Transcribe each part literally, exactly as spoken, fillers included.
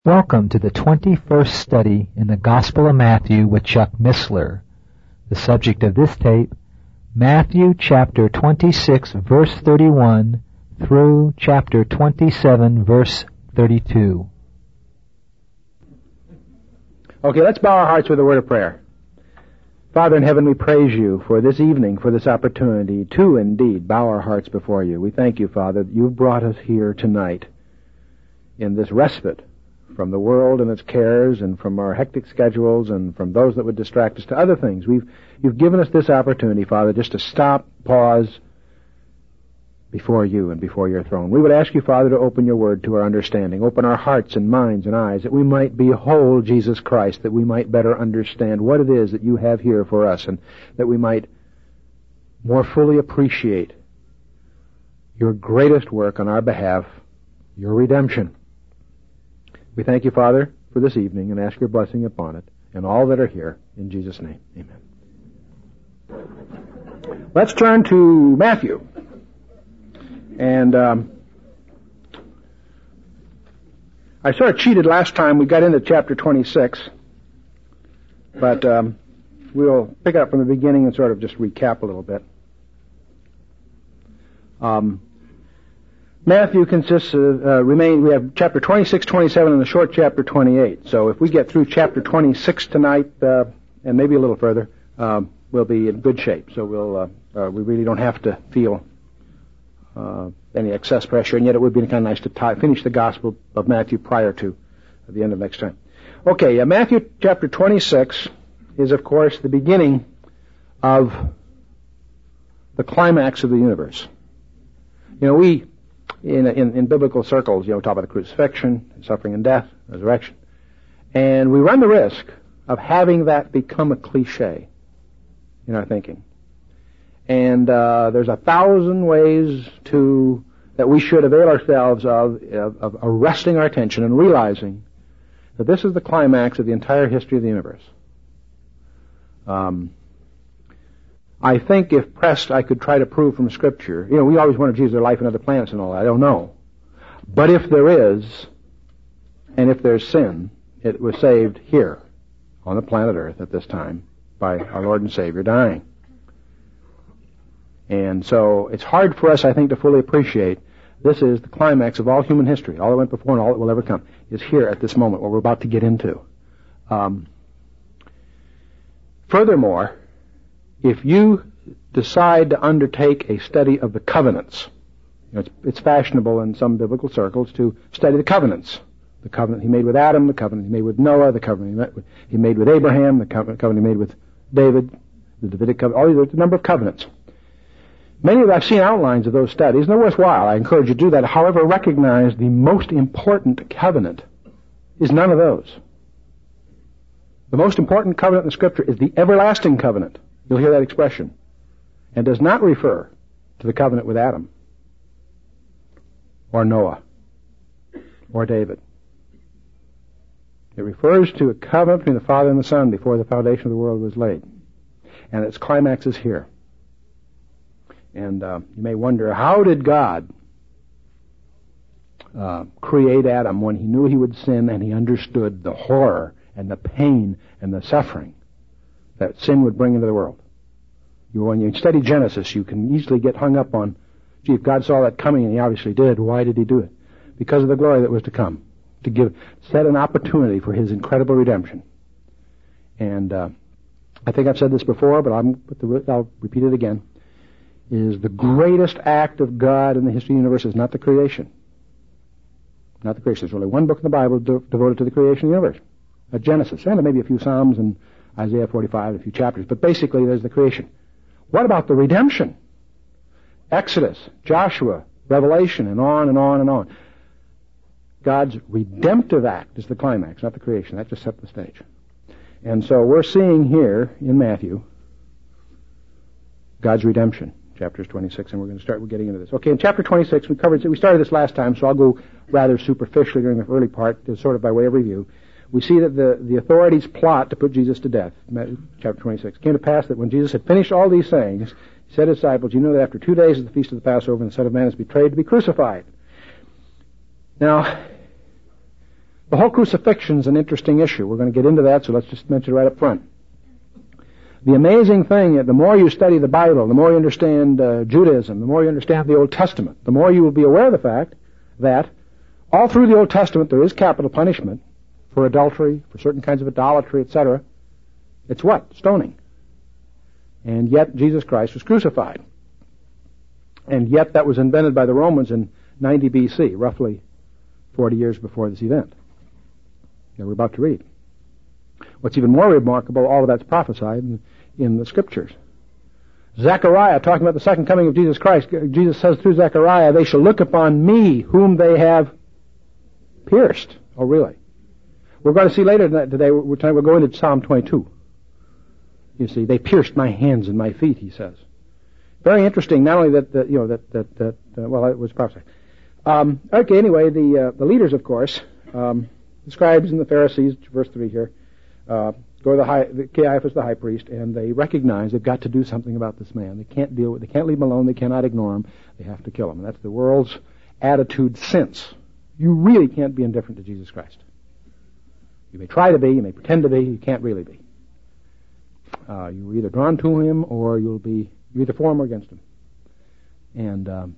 Welcome to the twenty-first study in the Gospel of Matthew with Chuck Missler. The subject of this tape, Matthew chapter twenty-six verse thirty-one through chapter twenty-seven verse thirty-two. Okay, let's bow our hearts with a word of prayer. Father in heaven, we praise you for this evening, for this opportunity to indeed bow our hearts before you. We thank you, Father, that you've brought us here tonight in this respite from the world and its cares and from our hectic schedules and from those that would distract us to other things. We've, you've given us this opportunity, Father, just to stop, pause before you and before your throne. We would ask you, Father, to open your word to our understanding. Open our hearts and minds and eyes that we might behold Jesus Christ, that we might better understand what it is that you have here for us, and that we might more fully appreciate your greatest work on our behalf, your redemption. We thank you, Father, for this evening and ask your blessing upon it and all that are here. In Jesus' name, amen. Let's turn to Matthew. And um, I sort of cheated last time. We got into chapter twenty-six. But um, we'll pick it up from the beginning and sort of just recap a little bit. Um... Matthew consists of, uh, remain, we have chapter twenty-six, twenty-seven, and the short chapter twenty-eight. So if we get through chapter twenty-six tonight, uh, and maybe a little further, um, we'll be in good shape. So we'll, uh, uh, we really don't have to feel uh, any excess pressure, and yet it would be kind of nice to tie, finish the Gospel of Matthew prior to the end of next time. Okay, uh, Matthew chapter twenty-six is, of course, the beginning of the climax of the universe. You know, we... In, in, in biblical circles, you know, we talk about the crucifixion, suffering and death, resurrection. And we run the risk of having that become a cliche in our thinking. And uh, there's a thousand ways to that we should avail ourselves of, of, of arresting our attention and realizing that this is the climax of the entire history of the universe. Um... I think if pressed, I could try to prove from Scripture. You know, we always wonder, geez, there life on other planets and all that. I don't know. But if there is, and if there's sin, it was saved here on the planet Earth at this time by our Lord and Savior dying. And so it's hard for us, I think, to fully appreciate this is the climax of all human history. All that went before and all that will ever come is here at this moment, what we're about to get into. Um, furthermore, if you decide to undertake a study of the covenants, you know, it's, it's fashionable in some biblical circles to study the covenants. The covenant he made with Adam, the covenant he made with Noah, the covenant he made with, he made with Abraham, the covenant he made with David, the Davidic covenant, all these, there's a number of covenants. Many of I've seen outlines of those studies, and they're worthwhile. I encourage you to do that. However, recognize the most important covenant is none of those. The most important covenant in the Scripture is the everlasting covenant. You'll hear that expression. And does not refer to the covenant with Adam or Noah or David. It refers to a covenant between the Father and the Son before the foundation of the world was laid. And its climax is here. And uh, you may wonder, how did God uh, create Adam when he knew he would sin and he understood the horror and the pain and the suffering that sin would bring into the world? You, when you study Genesis, you can easily get hung up on, gee, if God saw that coming, and he obviously did, why did he do it? Because of the glory that was to come, to give, set an opportunity for his incredible redemption. And uh, I think I've said this before, but I'm, I'll repeat it again, is the greatest act of God in the history of the universe is not the creation. Not the creation. There's only one book in the Bible de- devoted to the creation of the universe, uh, Genesis, and maybe a few Psalms and Isaiah forty-five, a few chapters, but basically there's the creation. What about the redemption? Exodus, Joshua, Revelation, and on and on and on. God's redemptive act is the climax, not the creation. That just set the stage. And so we're seeing here in Matthew God's redemption, chapters twenty-six, and we're going to start, we're getting into this. Okay, in chapter twenty-six, we covered, we started this last time, so I'll go rather superficially during the early part, sort of by way of review. We see that the, the authorities plot to put Jesus to death. Chapter twenty-six. It came to pass that when Jesus had finished all these sayings, he said to his disciples, you know that after two days of the feast of the Passover, and the Son of Man is betrayed to be crucified. Now, The whole crucifixion is an interesting issue. We're going to get into that, so let's just mention it right up front. The amazing thing, the more you study the Bible, the more you understand uh, Judaism, the more you understand the Old Testament, the more you will be aware of the fact that all through the Old Testament there is capital punishment for adultery, for certain kinds of idolatry, et cetera. It's what? Stoning. And yet Jesus Christ was crucified. And yet that was invented by the Romans in ninety B C, roughly forty years before this event that we're about to read. What's even more remarkable, all of that's prophesied in, in the Scriptures. Zechariah, talking about the second coming of Jesus Christ, Jesus says through Zechariah, they shall look upon me whom they have pierced. Oh, really? We're going to see later today, we're, we're going to Psalm twenty-two. You see, they pierced my hands and my feet, he says. Very interesting, not only that, that you know, that, that, that uh, well, it was prophesied. Um, okay, anyway, the uh, the leaders, of course, um, the scribes and the Pharisees, verse three here, uh, go to the high, the Caiaphas, the high priest, and they recognize they've got to do something about this man. They can't deal with, they can't leave him alone. They cannot ignore him. They have to kill him. And that's the world's attitude since. You really can't be indifferent to Jesus Christ. You may try to be, you may pretend to be, you can't really be. Uh, you're either drawn to him or you'll be, you're either for him or against him. And um,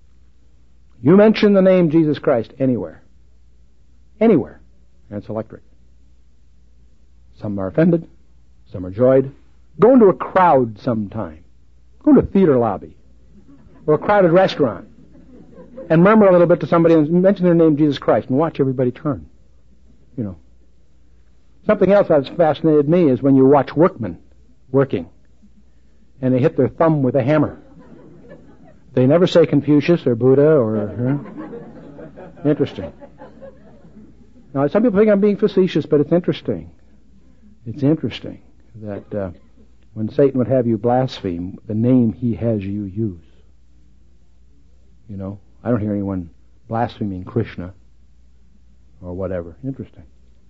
you mention the name Jesus Christ anywhere. Anywhere. And it's electric. Some are offended. Some are joyed. Go into a crowd sometime. Go to a theater lobby. Or a crowded restaurant. And murmur a little bit to somebody and mention their name Jesus Christ and watch everybody turn. You know. Something else that's fascinated me is when you watch workmen working and they hit their thumb with a hammer. They never say Confucius or Buddha or... Huh? Interesting. Now, some people think I'm being facetious, but it's interesting. It's interesting that uh, when Satan would have you blaspheme the name he has you use. You know, I don't hear anyone blaspheming Krishna or whatever. Interesting.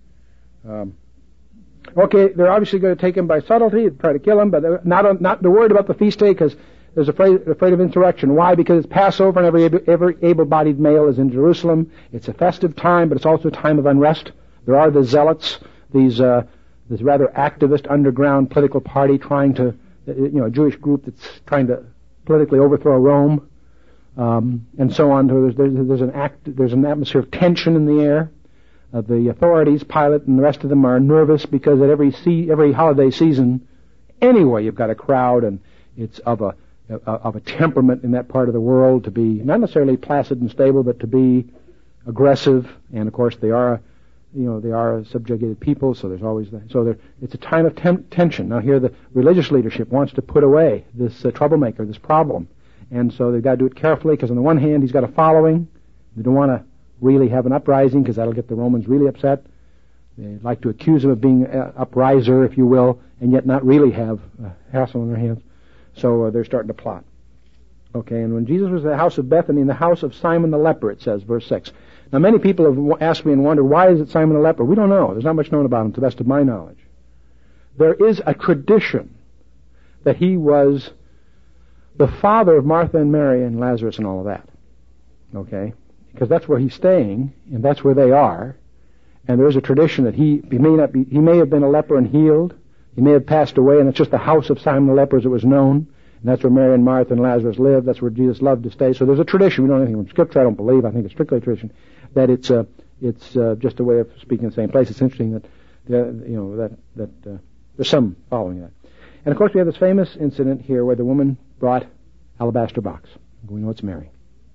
Um, okay, they're obviously going to take him by subtlety and try to kill him, but they're not, not they're worried about the feast day because there's afraid, afraid of insurrection. Why? Because it's Passover and every, every able-bodied male is in Jerusalem. It's a festive time, but it's also a time of unrest. There are the zealots, these uh, this rather activist underground political party trying to, you know, a Jewish group that's trying to politically overthrow Rome, um, and so on. There's, there's, there's an act, there's an atmosphere of tension in the air. Uh, the authorities, Pilate and the rest of them, are nervous because at every se- every holiday season, anyway, you've got a crowd, and it's of a of a temperament in that part of the world to be not necessarily placid and stable, but to be aggressive. And of course, they are, you know, they are a subjugated people, so there's always that. So there, it's a time of tem- tension. Now, here the religious leadership wants to put away this uh, troublemaker, this problem, and so they've got to do it carefully because on the one hand, he's got a following. They don't want to really have an uprising because that'll get the Romans really upset. They'd like to accuse him of being an upriser, if you will, and yet not really have a hassle on their hands. So uh, they're starting to plot. Okay, and when Jesus was at the house of Bethany, in the house of Simon the leper, it says, verse six. Now, many people have asked me and wondered, why is it Simon the leper? We don't know. There's not much known about him, to the best of my knowledge. There is a tradition that he was the father of Martha and Mary and Lazarus and all of that. Okay? Because that's where he's staying, and that's where they are. And there is a tradition that he, he may not be, he may have been a leper and healed. He may have passed away, and it's just the house of Simon the leper as it was known. And that's where Mary and Martha and Lazarus lived. That's where Jesus loved to stay. So there's a tradition. We don't know anything from Scripture. I don't believe. I think it's strictly a tradition that it's uh, it's uh, just a way of speaking in the same place. It's interesting that uh, you know that that uh, there's some following that. And of course, we have this famous incident here where the woman brought alabaster box. We know it's Mary.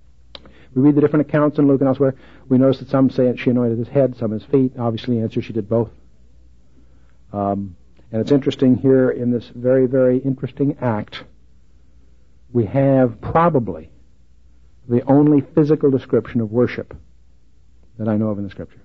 We read the different accounts in Luke and elsewhere. We notice that some say she anointed his head, some his feet. Obviously, the answer she did both. Um, and it's interesting here in this very, very interesting act, we have probably the only physical description of worship that I know of in the Scripture.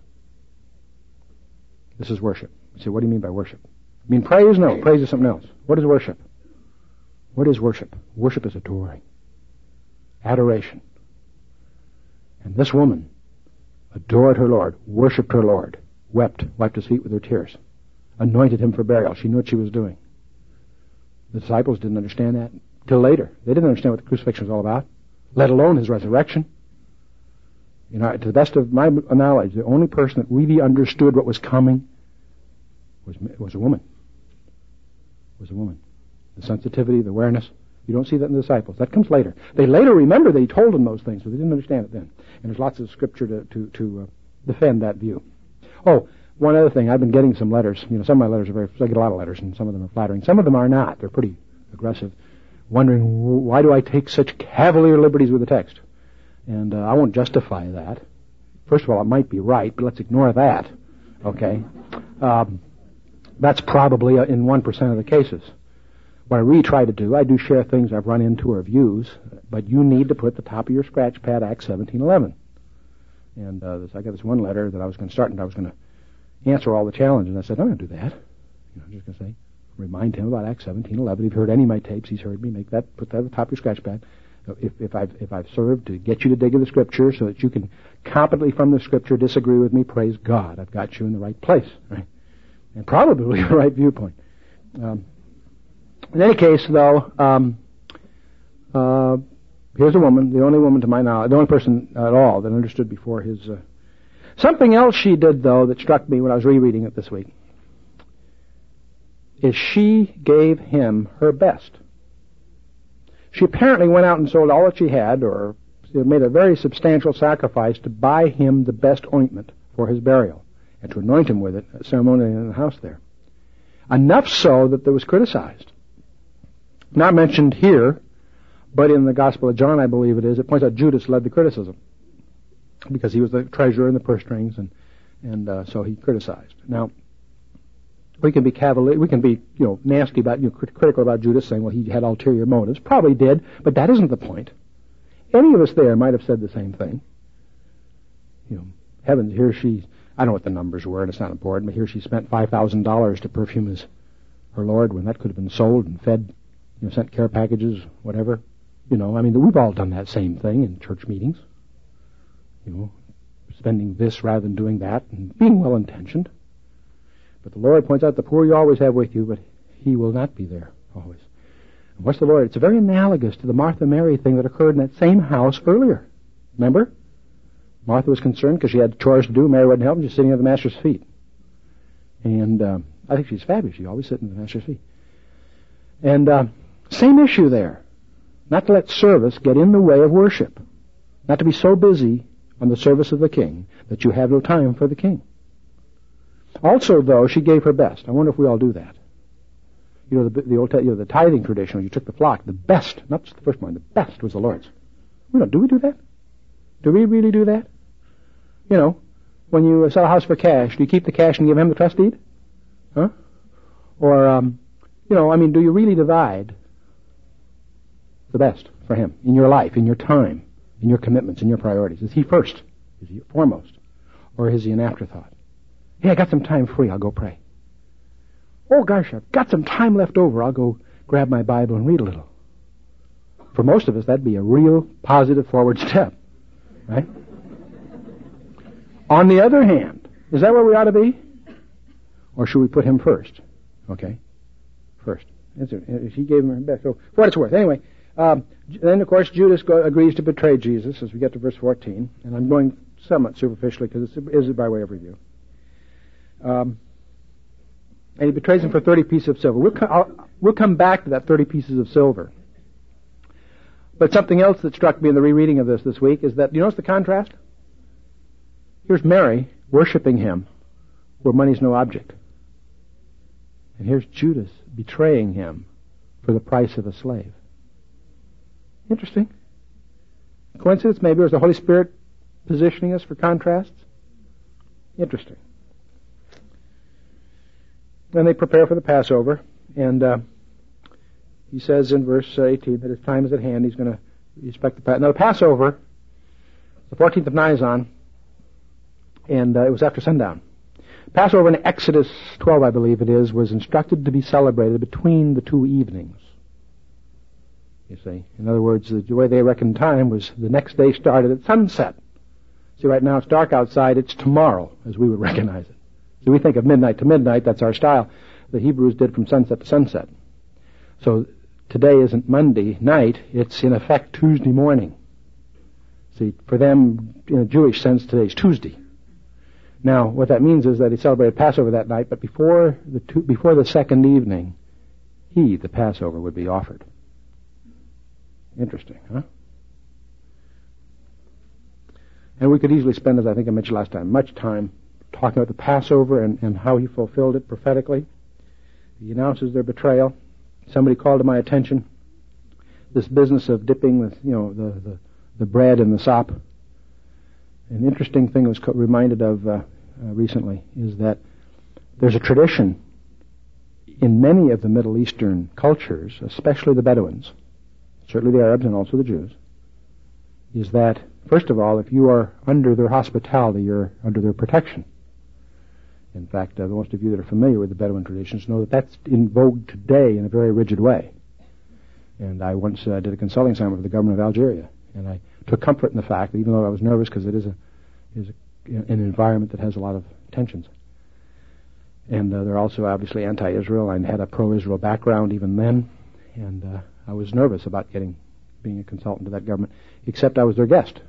This is worship. You say, what do you mean by worship? I mean praise? No, praise is something else. What is worship? What is worship? Worship is adoring. Adoration. And this woman adored her Lord, worshipped her Lord, wept, wiped his feet with her tears, anointed him for burial. She knew what she was doing. The disciples didn't understand that till later. They didn't understand what the crucifixion was all about, let alone his resurrection. You know, to the best of my knowledge, the only person that really understood what was coming was was a woman. Was a woman. The sensitivity, the awareness. You don't see that in the disciples. That comes later. They later remember that he told them those things, but they didn't understand it then. And there's lots of scripture to to, to uh, defend that view. Oh, one other thing. I've been getting some letters. You know, some of my letters are very. I get a lot of letters, and some of them are flattering. Some of them are not. They're pretty aggressive. Wondering why do I take such cavalier liberties with the text? And uh, I won't justify that. First of all, it might be right, but let's ignore that. Okay? Um, that's probably in one percent of the cases. What I really try to do, I do share things I've run into or views, but you need to put the top of your scratch pad Acts seventeen eleven. And uh, this, I got this one letter that I was going to start, and I was going to answer all the challenges. And I said, I'm going to do that. You know, I'm just going to say, remind him about Acts seventeen eleven. If you've heard any of my tapes, he's heard me make that, put that at the top of your scratch pad. If, if I've if I've served to get you to dig in the Scripture so that you can competently from the Scripture disagree with me, praise God. I've got you in the right place, right? And probably the right viewpoint. Um, in any case, though, um, uh, here's a woman, the only woman to my knowledge, the only person at all that understood before his... Uh, something else she did, though, that struck me when I was rereading it this week, is she gave him her best. She apparently went out and sold all that she had, or made a very substantial sacrifice to buy him the best ointment for his burial, and to anoint him with it ceremonially in the house there. Enough so that it was criticized. Not mentioned here, but in the Gospel of John, I believe it is, it points out Judas led the criticism, because he was the treasurer and the purse strings, and, and uh, so he criticized. Now, we can be cavalier, we can be, you know, nasty about, you know, crit- critical about Judas, saying, well, he had ulterior motives. Probably did, but that isn't the point. Any of us there might have said the same thing. You know, heavens, here she, I don't know what the numbers were, and it's not important, but here she spent five thousand dollars to perfume his, her Lord, when that could have been sold and fed, you know, sent care packages, whatever. You know, I mean, we've all done that same thing in church meetings. You know, spending this rather than doing that, and being well-intentioned. But the Lord points out, the poor you always have with you, but he will not be there always. And what's the Lord? It's very analogous to the Martha-Mary thing that occurred in that same house earlier. Remember? Martha was concerned because she had chores to do. Mary wouldn't help, and she's sitting at the Master's feet. And um, I think she's fabulous. She's always sitting at the Master's feet. And uh, same issue there. Not to let service get in the way of worship. Not to be so busy on the service of the King that you have no time for the King. Also, though, she gave her best. I wonder if we all do that. You know, the, the old, you know, the tithing tradition, you took the flock, the best, not just the first one, the best was the Lord's. We don't, do we do that? Do we really do that? You know, when you sell a house for cash, do you keep the cash and give him the trust deed? Huh? Or, um, you know, I mean, do you really divide the best for him in your life, in your time, in your commitments, in your priorities? Is he first? Is he foremost? Or is he an afterthought? Hey, I got some time free, I'll go pray. Oh gosh, I've got some time left over, I'll go grab my Bible and read a little. For most of us, that'd be a real positive forward step, right? On the other hand, is that where we ought to be? Or should we put him first? Okay, first. He gave him her best. So, for what it's worth. Anyway, um, then of course Judas go, agrees to betray Jesus as we get to verse fourteen, and I'm going somewhat superficially because it is by way of review. Um, and he betrays him for thirty pieces of silver. We'll, co- we'll come back to that thirty pieces of silver. But something else that struck me in the rereading of this this week is that, do you notice the contrast? Here's Mary worshiping him where money's no object. And here's Judas betraying him for the price of a slave. Interesting. Coincidence maybe, or is the Holy Spirit positioning us for contrasts? Interesting. And they prepare for the Passover, and uh, he says in verse eighteen that his time is at hand. He's going to respect the Passover. Now the Passover, the fourteenth of Nisan, and uh, it was after sundown. Passover in Exodus twelve, I believe it is, was instructed to be celebrated between the two evenings. You see, in other words, the way they reckoned time was the next day started at sunset. See, right now it's dark outside. It's tomorrow, as we would recognize it. So we think of midnight to midnight, that's our style. The Hebrews did from sunset to sunset. So today isn't Monday night, it's in effect Tuesday morning. See, for them, in a Jewish sense, today's Tuesday. Now, what that means is that he celebrated Passover that night, but before the two, before the second evening, he, the Passover, would be offered. Interesting, huh? And we could easily spend, as I think I mentioned last time, much time talking about the Passover and, and how he fulfilled it prophetically. He announces their betrayal. Somebody called to my attention this business of dipping the, you know, the, the, the bread in the sop. An interesting thing I was co- reminded of uh, uh, recently is that there's a tradition in many of the Middle Eastern cultures, especially the Bedouins, certainly the Arabs and also the Jews, is that, first of all, if you are under their hospitality, you're under their protection. In fact, uh, most of you that are familiar with the Bedouin traditions know that that's in vogue today in a very rigid way. And I once uh, did a consulting assignment for the government of Algeria, and I took comfort in the fact that even though I was nervous because it is a is a, an environment that has a lot of tensions, and uh, they're also obviously anti-Israel. I had a pro-Israel background even then, and uh, I was nervous about getting being a consultant to that government, except I was their guest.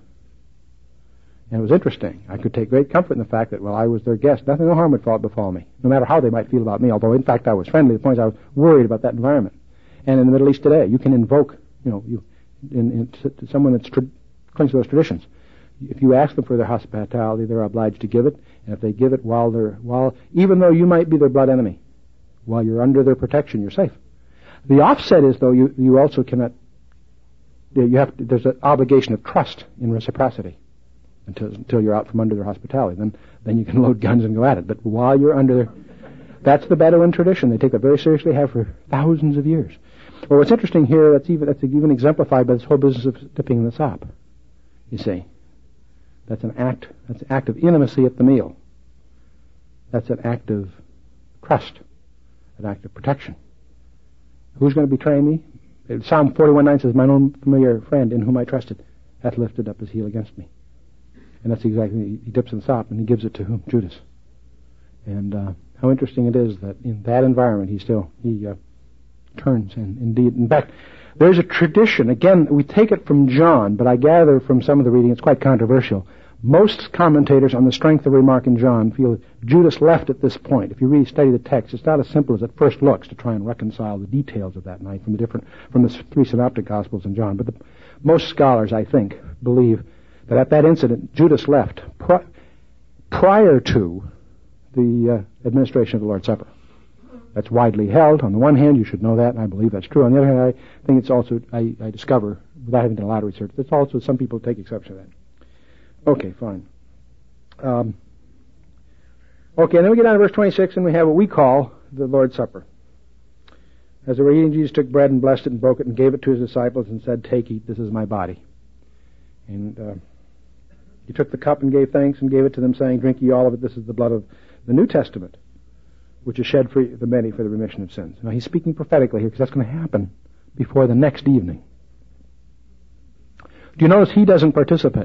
And it was interesting. I could take great comfort in the fact that, well, I was their guest. Nothing, no harm would fall, befall me, no matter how they might feel about me, although, in fact, I was friendly. The point is I was worried about that environment. And in the Middle East today, you can invoke, you know, you in, in, to, to someone that tra- clings to those traditions. If you ask them for their hospitality, they're obliged to give it. And if they give it while they're, while, even though you might be their blood enemy, while you're under their protection, you're safe. The offset is, though, you, you also cannot, you have to, there's an obligation of trust in reciprocity. Until, until you're out from under their hospitality. Then then you can load guns and go at it. But while you're under their... That's the Bedouin tradition. They take that very seriously, have for thousands of years. Well, what's interesting here, that's even that's even exemplified by this whole business of dipping in the sop. You see. That's an act, that's an act of intimacy at the meal. That's an act of trust. An act of protection. Who's going to betray me? Psalm forty-one nine says, "Mine own familiar friend in whom I trusted hath lifted up his heel against me." And that's exactly, he dips in the sop and he gives it to whom? Judas. And uh, how interesting it is that in that environment he still, he uh, turns and indeed, in fact, there's a tradition, again, we take it from John, but I gather from some of the reading it's quite controversial. Most commentators on the strength of remark in John feel that Judas left at this point. If you really study the text, it's not as simple as it first looks to try and reconcile the details of that night from the different, from the three synoptic gospels in John. But the, most scholars, I think, believe that at that incident, Judas left pri- prior to the uh, administration of the Lord's Supper. That's widely held. On the one hand, you should know that, and I believe that's true. On the other hand, I think it's also, I, I discover, without having done a lot of research, that's also, some people take exception to that. Okay, fine. Um, okay, and then we get down to verse twenty-six, and we have what we call the Lord's Supper. As they were eating, Jesus took bread and blessed it and broke it and gave it to his disciples and said, "Take, eat, this is my body." And uh, he took the cup and gave thanks and gave it to them, saying, "Drink ye all of it, this is the blood of the New Testament, which is shed for the many for the remission of sins." Now he's speaking prophetically here, because that's going to happen before the next evening. Do you notice he doesn't participate?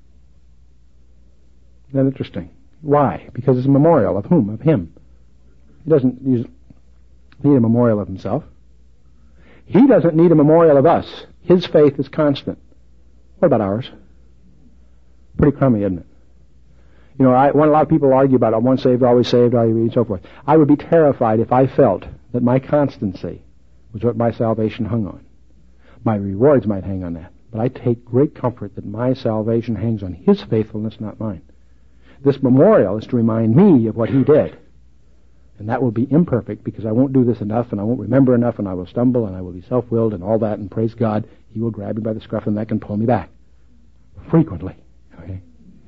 Isn't that interesting? Why? Because it's a memorial of whom? Of him. He doesn't use, need a memorial of himself. He doesn't need a memorial of us. His faith is constant. What about ours? Pretty crummy, isn't it? You know, I, when a lot of people argue about, I'm once saved, always saved, are you, and so forth. I would be terrified if I felt that my constancy was what my salvation hung on. My rewards might hang on that. But I take great comfort that my salvation hangs on his faithfulness, not mine. This memorial is to remind me of what he did. And that will be imperfect, because I won't do this enough, and I won't remember enough, and I will stumble, and I will be self-willed, and all that, and praise God, he will grab me by the scruff of the neck and pull me back. Frequently. Okay?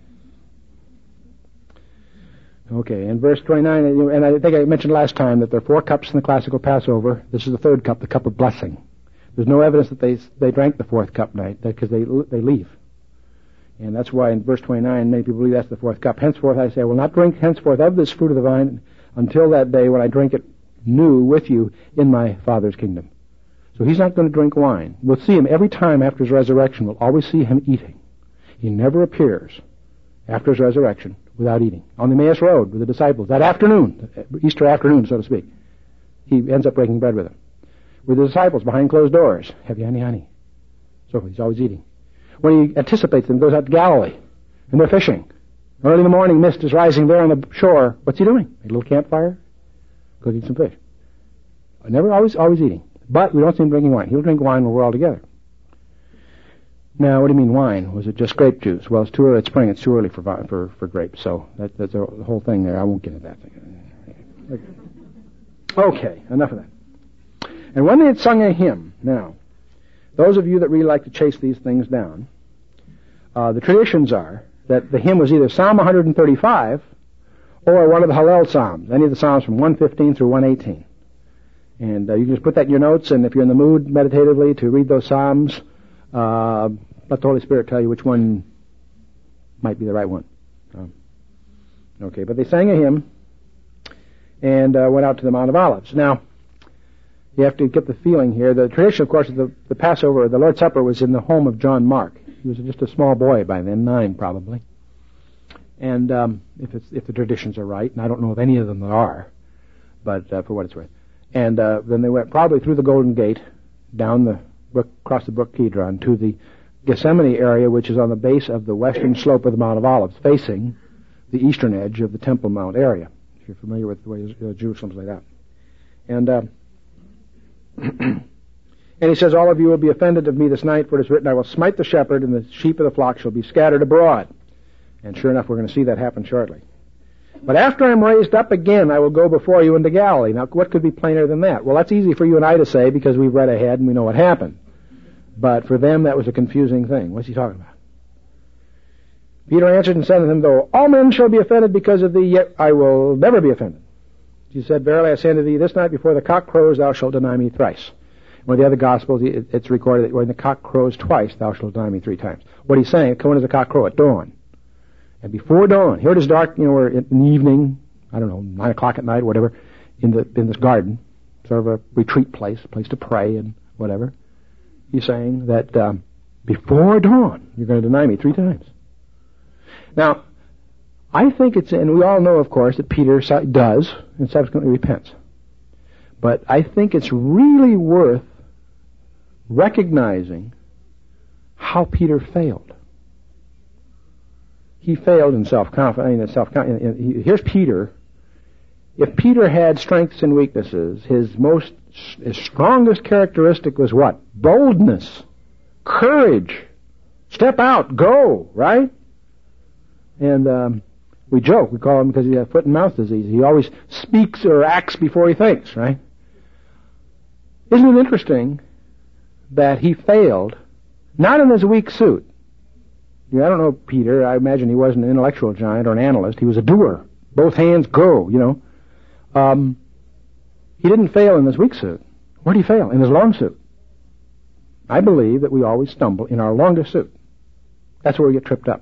Okay, in verse twenty-nine, and I think I mentioned last time that there are four cups in the classical Passover. This is the third cup, the cup of blessing. There's no evidence that they they drank the fourth cup night, because they they leave. And that's why in verse twenty-nine, many people believe that's the fourth cup. Henceforth I say, I will not drink henceforth of this fruit of the vine until that day when I drink it new with you in my Father's kingdom. So he's not going to drink wine. We'll see him every time after his resurrection. We'll always see him eating. He never appears after his resurrection without eating. On the Emmaus Road with the disciples, that afternoon, Easter afternoon, so to speak, he ends up breaking bread with them. With the disciples behind closed doors, have you any honey? So he's always eating. when he anticipates them, goes out to Galilee, and they're fishing. Early in the morning, mist is rising there on the shore. What's he doing? A little campfire, cooking some fish. Never, always, always eating. But we don't see him drinking wine. He'll drink wine when we're all together. Now, what do you mean wine? Was it just grape juice? Well, it's too early. It's spring. It's too early for for for grapes. So that, that's the whole thing there. I won't get into that thing. Okay, enough of that. And when they had sung a hymn, now, those of you that really like to chase these things down, uh, the traditions are that the hymn was either Psalm one thirty-five or one of the Hallel Psalms, any of the Psalms from one fifteen through one eighteen. And uh, you can just put that in your notes, and if you're in the mood meditatively to read those Psalms, uh, let the Holy Spirit tell you which one might be the right one. Um, okay, but they sang a hymn and uh, went out to the Mount of Olives. Now, you have to get the feeling here. The tradition, of course, of the, the Passover, the Lord's Supper, was in the home of John Mark. He was just a small boy by then, nine probably. And um, if it's, if the traditions are right, and I don't know of any of them that are, but uh, for what it's worth. And uh, then they went probably through the Golden Gate, down the brook, across the brook Kidron, to the Gethsemane area, which is on the base of the western slope of the Mount of Olives, facing the eastern edge of the Temple Mount area, if you're familiar with the way uh, Jerusalem's laid out. And uh, and he says, all of you will be offended of me this night, for it is written, I will smite the shepherd, and the sheep of the flock shall be scattered abroad. And sure enough, we're going to see that happen shortly. But after I'm raised up again, I will go before you into Galilee. Now, what could be plainer than that? Well, that's easy for you and I to say because we've read ahead and we know what happened. But for them, that was a confusing thing. What's he talking about? Peter answered and said to him, though all men shall be offended because of thee, yet I will never be offended. He said, verily I say unto thee, this night before the cock crows, thou shalt deny me thrice. One of the other Gospels, it's recorded that when the cock crows twice, thou shalt deny me three times. What he's saying, when does the cock crow? At dawn. And before dawn, here it is dark, you know, we're in the evening, I don't know, nine o'clock at night, whatever, in the in this garden, sort of a retreat place, a place to pray and whatever. He's saying that um, before dawn, you're going to deny me three times. Now, I think it's, and we all know, of course, that Peter does and subsequently repents. But I think it's really worth recognizing how Peter failed. He failed in self-confidence. In self-confidence. Here's Peter. If Peter had strengths and weaknesses, his most, his strongest characteristic was what? Boldness, courage, step out, go, right? And um, we joke, we call him because he has foot and mouth disease. He always speaks or acts before he thinks, right? Isn't it interesting that he failed, not in his weak suit? Yeah, I don't know Peter. I imagine he wasn't an intellectual giant or an analyst. He was a doer. Both hands go, you know. Um, he didn't fail in his weak suit. Where did he fail? In his long suit. I believe that we always stumble in our longest suit. That's where we get tripped up.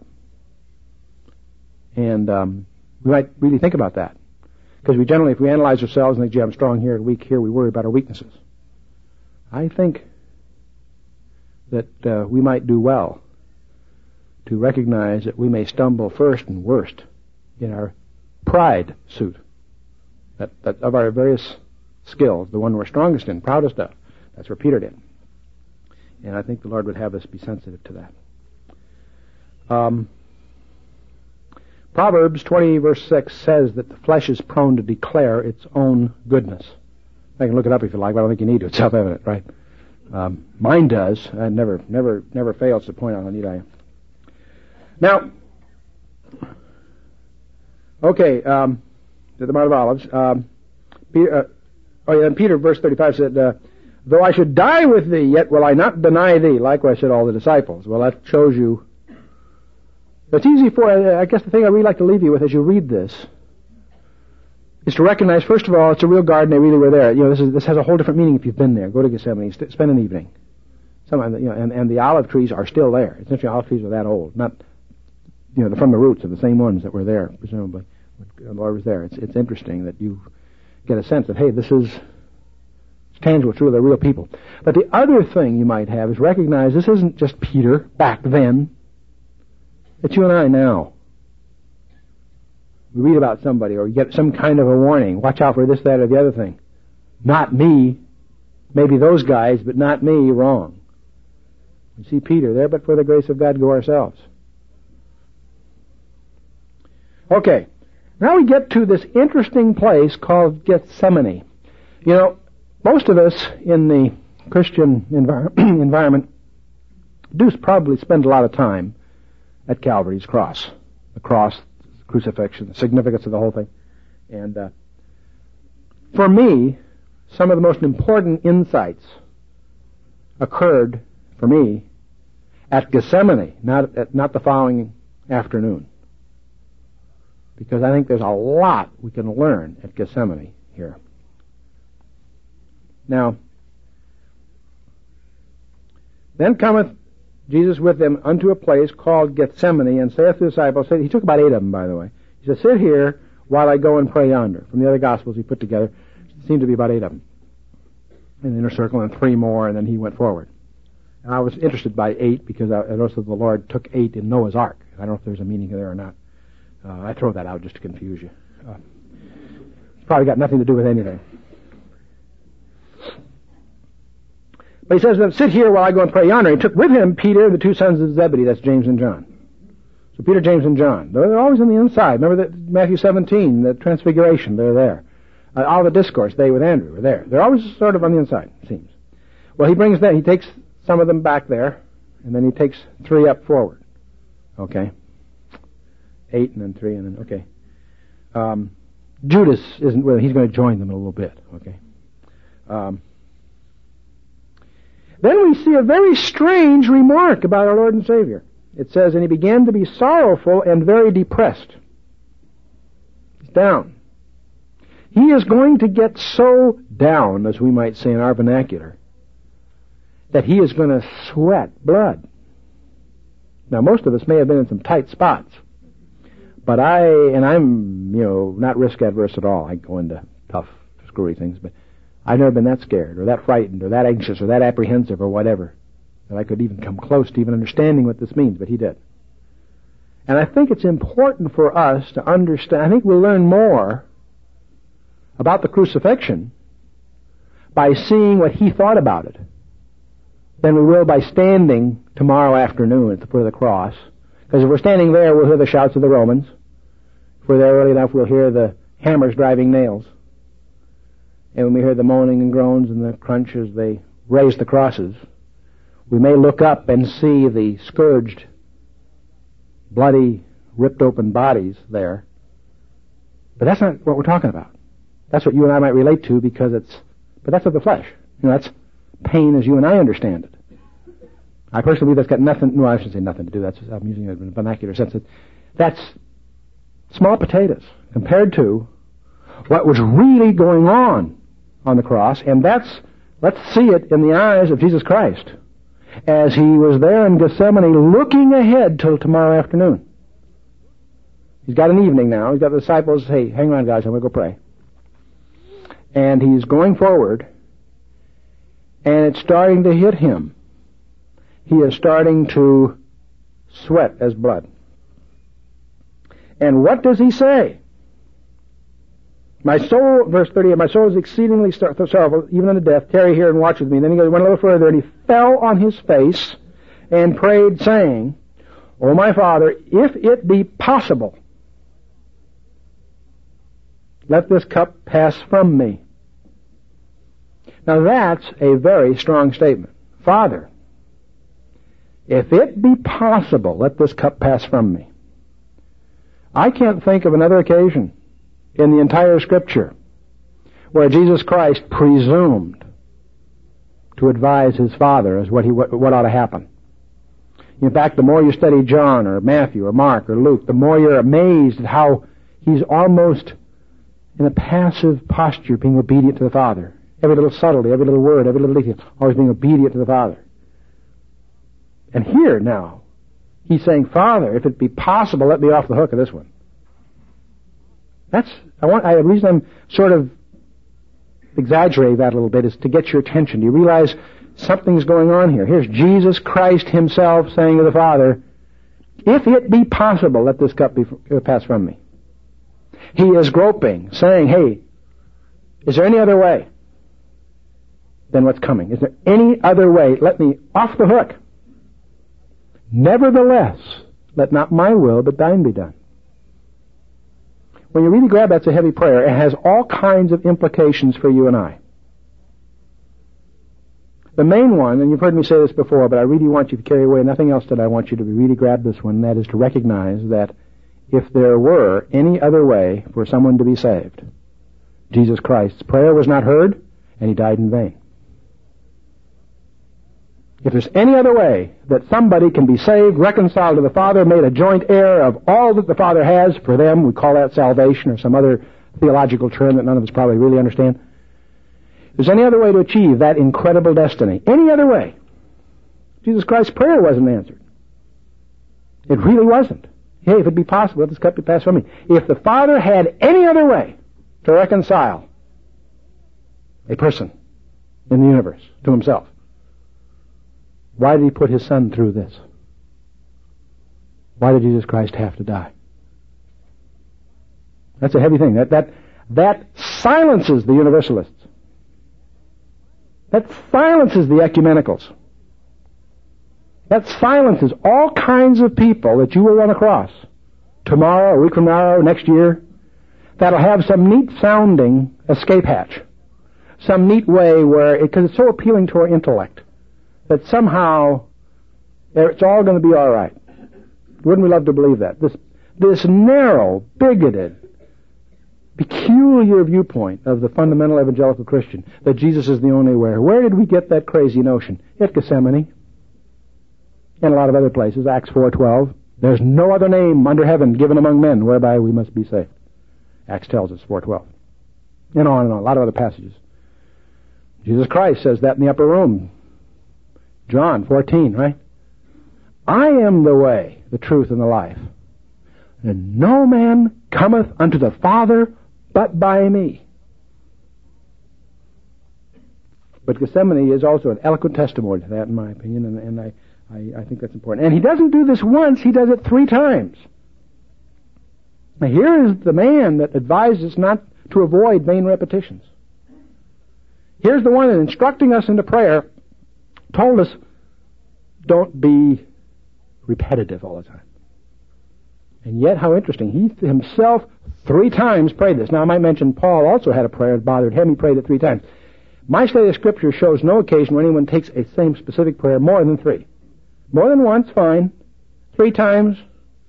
And um, we might really think about that. Because we generally, if we analyze ourselves and think, gee, I'm strong here and weak here, we worry about our weaknesses. I think that uh, we might do well to recognize that we may stumble first and worst in our pride suit. That, that of our various skills, the one we're strongest in, proudest of. That's where Peter did. And I think the Lord would have us be sensitive to that. Um, Proverbs twenty verse six says that the flesh is prone to declare its own goodness. I can look it up if you like, but I don't think you need to. It's self-evident, right? Um, mine does. I never, never, never fails to point out how neat I am. Now, okay, um, to the Mount of Olives. Um, Peter, uh, oh yeah, and Peter, verse thirty-five said, uh, though I should die with thee, yet will I not deny thee. Likewise said all the disciples. Well, that shows you. It's easy for, uh, I guess the thing I really like to leave you with as you read this is to recognize, first of all, it's a real garden. They really were there. You know, this is, this has a whole different meaning if you've been there. Go to Gethsemane, st- spend an evening. Some, you know, and, and the olive trees are still there. Essentially, olive trees are that old, not. You know, from the roots of the same ones that were there, presumably, when the Lord was there. It's, it's interesting that you get a sense that, hey, this is it's tangible, true, they're real people. But the other thing you might have is recognize this isn't just Peter back then. It's you and I now. We read about somebody or you get some kind of a warning. Watch out for this, that, or the other thing. Not me. Maybe those guys, but not me. Wrong. We see Peter there, but for the grace of God go ourselves. Okay, now we get to this interesting place called Gethsemane. You know, most of us in the Christian envir- environment do probably spend a lot of time at Calvary's cross. The cross, the crucifixion, the significance of the whole thing. And uh, for me, some of the most important insights occurred, for me, at Gethsemane, not at, not the following afternoon. Because I think there's a lot we can learn at Gethsemane here. Now, then cometh Jesus with them unto a place called Gethsemane, and saith to the disciples, he took about eight of them, by the way. He said, sit here while I go and pray yonder. From the other Gospels he put together, it seemed to be about eight of them. In the inner circle, and three more, and then he went forward. And I was interested by eight because I noticed that the Lord took eight in Noah's Ark. I don't know if there's a meaning there or not. Uh, I throw that out just to confuse you. Uh, it's probably got nothing to do with anything. But he says, sit here while I go and pray yonder. He took with him Peter and the two sons of Zebedee. That's James and John. So Peter, James, and John. They're always on the inside. Remember that Matthew seventeen, the transfiguration, they're there. Uh, all the discourse, they with Andrew were there. They're always sort of on the inside, it seems. Well, he brings that, he takes some of them back there, and then he takes three up forward. Okay. Eight and then three and then, okay. Um, Judas isn't with him. He's going to join them in a little bit, okay. Um, then we see a very strange remark about our Lord and Savior. It says, and he began to be sorrowful and very depressed. He's down. He is going to get so down, as we might say in our vernacular, that he is going to sweat blood. Now, most of us may have been in some tight spots, but I, and I'm, you know, not risk adverse at all. I go into tough, screwy things, but I've never been that scared, or that frightened, or that anxious, or that apprehensive, or whatever, that I could even come close to even understanding what this means, but he did. And I think it's important for us to understand, I think we'll learn more about the crucifixion by seeing what he thought about it than we will by standing tomorrow afternoon at the foot of the cross. Because if we're standing there, we'll hear the shouts of the Romans. If we're there early enough, we'll hear the hammers driving nails. And when we hear the moaning and groans and the crunch as they raise the crosses, we may look up and see the scourged, bloody, ripped open bodies there. But that's not what we're talking about. That's what you and I might relate to because it's, but that's of the flesh. You know, that's pain as you and I understand it. I personally believe that's got nothing, no, I shouldn't say nothing to do, that's, I'm using it in a vernacular sense. That that's small potatoes compared to what was really going on on the cross, and that's, let's see it in the eyes of Jesus Christ as he was there in Gethsemane looking ahead till tomorrow afternoon. He's got an evening now. He's got the disciples, hey, hang on guys, I'm going to go pray. And he's going forward, and it's starting to hit him. He is starting to sweat as blood. And what does he say? My soul, verse thirty-eight, my soul is exceedingly sorrowful, even unto death. Tarry here and watch with me. Then he went a little further, and he fell on his face and prayed, saying, O my Father, if it be possible, let this cup pass from me. Now that's a very strong statement. Father, if it be possible, let this cup pass from me. I can't think of another occasion in the entire Scripture where Jesus Christ presumed to advise his Father as what he what, what ought to happen. In fact, the more you study John or Matthew or Mark or Luke, the more you're amazed at how he's almost in a passive posture being obedient to the Father. Every little subtlety, every little word, every little detail, always being obedient to the Father. And here now, he's saying, Father, if it be possible, let me off the hook of this one. That's, I want, I, the reason I'm sort of exaggerating that a little bit is to get your attention. Do you realize something's going on here? Here's Jesus Christ himself saying to the Father, if it be possible, let this cup be pass from me. He is groping, saying, hey, is there any other way than what's coming? Is there any other way? Let me off the hook. Nevertheless, let not my will, but thine be done. When you really grab, that's a heavy prayer. It has all kinds of implications for you and I. The main one, and you've heard me say this before, but I really want you to carry away nothing else that I want you to really grab this one, and that is to recognize that if there were any other way for someone to be saved, Jesus Christ's prayer was not heard, and he died in vain. If there's any other way that somebody can be saved, reconciled to the Father, made a joint heir of all that the Father has for them, we call that salvation or some other theological term that none of us probably really understand. If there's any other way to achieve that incredible destiny, any other way, Jesus Christ's prayer wasn't answered. It really wasn't. Hey, if it be possible, let this cup be passed from me. If the Father had any other way to reconcile a person in the universe to himself, why did he put his Son through this? Why did Jesus Christ have to die? That's a heavy thing. That, that, that silences the universalists. That silences the ecumenicals. That silences all kinds of people that you will run across tomorrow, a week from now, next year, that'll have some neat sounding escape hatch. Some neat way where, because it's so appealing to our intellect, that somehow it's all going to be all right. Wouldn't we love to believe that? This, this narrow, bigoted, peculiar viewpoint of the fundamental evangelical Christian, that Jesus is the only way. Where did we get that crazy notion? At Gethsemane. And a lot of other places. Acts four twelve. There's no other name under heaven given among men whereby we must be saved. Acts tells us, four twelve. And on and on. A lot of other passages. Jesus Christ says that in the upper room. John fourteen, right? I am the way, the truth, and the life. And no man cometh unto the Father but by me. But Gethsemane is also an eloquent testimony to that, in my opinion, and, and I, I, I think that's important. And he doesn't do this once, he does it three times. Now here is the man that advises not to avoid vain repetitions. Here's the one that, instructing us into prayer, told us, don't be repetitive all the time. And yet, how interesting, he himself three times prayed this. Now, I might mention Paul also had a prayer that bothered him. He prayed it three times. My study of Scripture shows no occasion where anyone takes a same specific prayer more than three. More than once, fine. Three times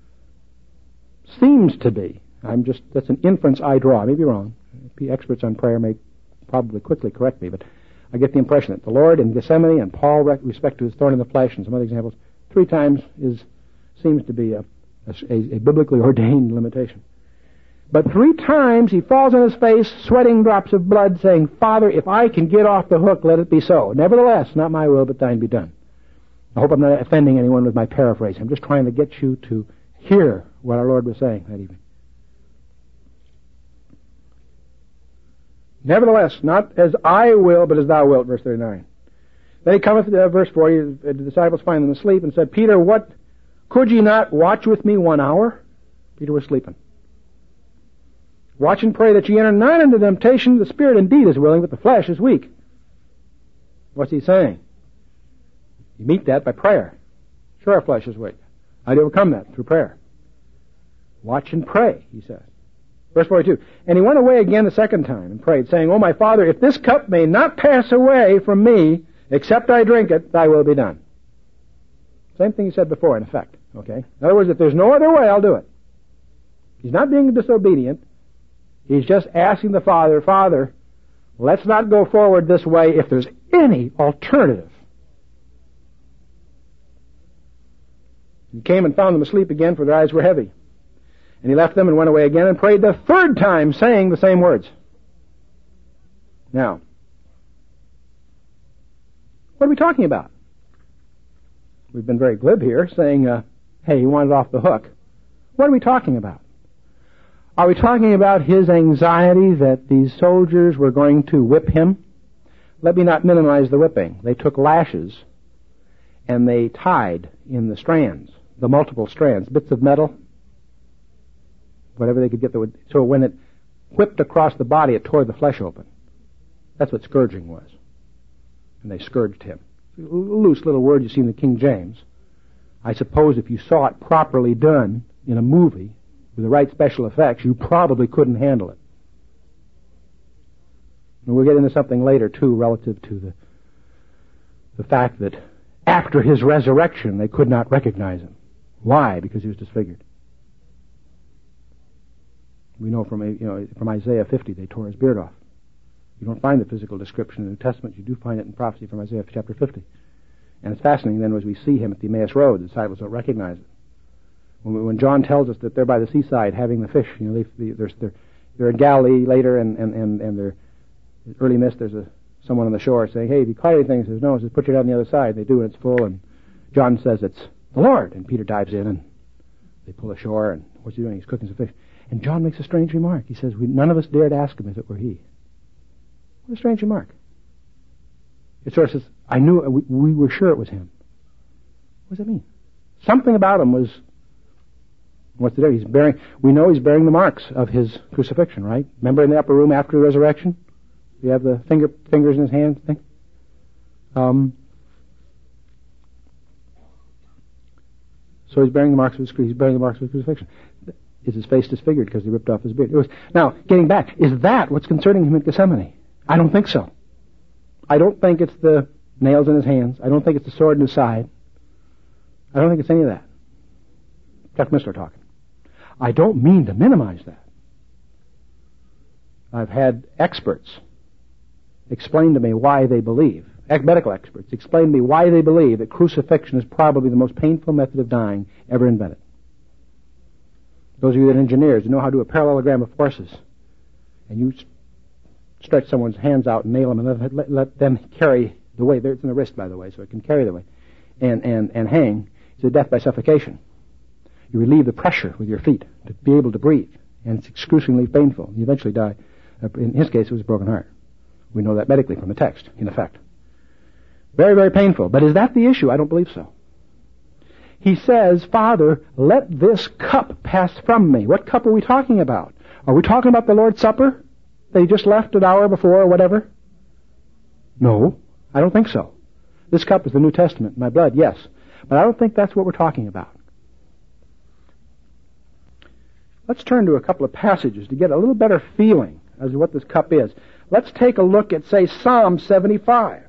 seems to be. I'm just, that's an inference I draw. I may be wrong. The experts on prayer may probably quickly correct me, but I get the impression that the Lord in Gethsemane and Paul, with respect to his thorn in the flesh and some other examples, three times is seems to be a, a, a biblically ordained limitation. But three times he falls on his face, sweating drops of blood, saying, Father, if I can get off the hook, let it be so. Nevertheless, not my will, but thine be done. I hope I'm not offending anyone with my paraphrase. I'm just trying to get you to hear what our Lord was saying that evening. Nevertheless, not as I will, but as thou wilt, verse thirty-nine. Then he cometh to uh, verse forty, the disciples find them asleep, and said, Peter, what, could ye not watch with me one hour? Peter was sleeping. Watch and pray that ye enter not into temptation. The spirit indeed is willing, but the flesh is weak. What's he saying? You meet that by prayer. Sure, our flesh is weak. I'd overcome that through prayer. Watch and pray, he says. Verse forty-two, and he went away again the second time and prayed, saying, O my Father, if this cup may not pass away from me, except I drink it, thy will be done. Same thing he said before, in effect. Okay? In other words, if there's no other way, I'll do it. He's not being disobedient. He's just asking the Father, Father, let's not go forward this way if there's any alternative. He came and found them asleep again, for their eyes were heavy. And he left them and went away again and prayed the third time, saying the same words. Now, what are we talking about? We've been very glib here, saying, uh, hey, he wanted off the hook. What are we talking about? Are we talking about his anxiety that these soldiers were going to whip him? Let me not minimize the whipping. They took lashes and they tied in the strands, the multiple strands, bits of metal, whatever they could get. That would, so when it whipped across the body, it tore the flesh open. That's what scourging was. And they scourged him. A loose little word you see in the King James. I suppose if you saw it properly done in a movie with the right special effects, you probably couldn't handle it. And we'll get into something later, too, relative to the the fact that after his resurrection, they could not recognize him. Why? Because he was disfigured. We know from you know from Isaiah fifty, they tore his beard off. You don't find the physical description in the New Testament. You do find it in prophecy from Isaiah chapter fifty. And it's fascinating then as we see him at the Emmaus Road, the disciples don't recognize it. When, when John tells us that they're by the seaside having the fish, you know, they, they're, they're, they're in Galilee later, and, and, and, and they're early mist, there's a someone on the shore saying, hey, have you caught anything? He says, no. He says, put your net on the other side. They do, and it's full, and John says it's the Lord. And Peter dives in, and they pull ashore, and what's he doing? He's cooking some fish. And John makes a strange remark. He says, we, none of us dared ask him if it were he. What a strange remark. It sort of says, I knew, we, we were sure it was him. What does that mean? Something about him was, what's the difference? He's bearing, we know he's bearing the marks of his crucifixion, right? Remember in the upper room after the resurrection? You have the finger, fingers in his hands thing? Um, so he's bearing the marks of his, he's bearing the marks of his crucifixion. Is his face disfigured because he ripped off his beard? It was, now, getting back, is that what's concerning him at Gethsemane? I don't think so. I don't think it's the nails in his hands. I don't think it's the sword in his side. I don't think it's any of that. Chuck Missler talking. I don't mean to minimize that. I've had experts explain to me why they believe, medical experts explain to me why they believe that crucifixion is probably the most painful method of dying ever invented. Those of you that are engineers, you know how to do a parallelogram of forces. And you stretch someone's hands out and nail them and let, let, let them carry the weight. It's in the wrist, by the way, so it can carry the weight. And, and, and hang. It's a death by suffocation. You relieve the pressure with your feet to be able to breathe. And it's excruciatingly painful. You eventually die. In his case, it was a broken heart. We know that medically from the text, in effect. Very, very painful. But is that the issue? I don't believe so. He says, Father, let this cup pass from me. What cup are we talking about? Are we talking about the Lord's Supper that he just left an hour before or whatever? No, I don't think so. This cup is the New Testament, my blood, yes. But I don't think that's what we're talking about. Let's turn to a couple of passages to get a little better feeling as to what this cup is. Let's take a look at, say, Psalm seventy-five.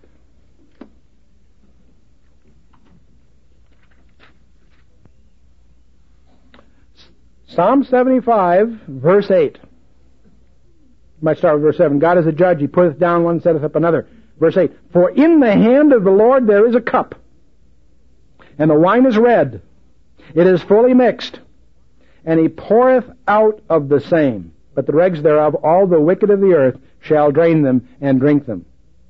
Psalm seventy-five, verse eight. You might start with verse seven. God is a judge, he putteth down one, setteth up another. Verse eight. For in the hand of the Lord there is a cup, and the wine is red. It is fully mixed, and he poureth out of the same. But the dregs thereof, all the wicked of the earth, shall drain them and drink them.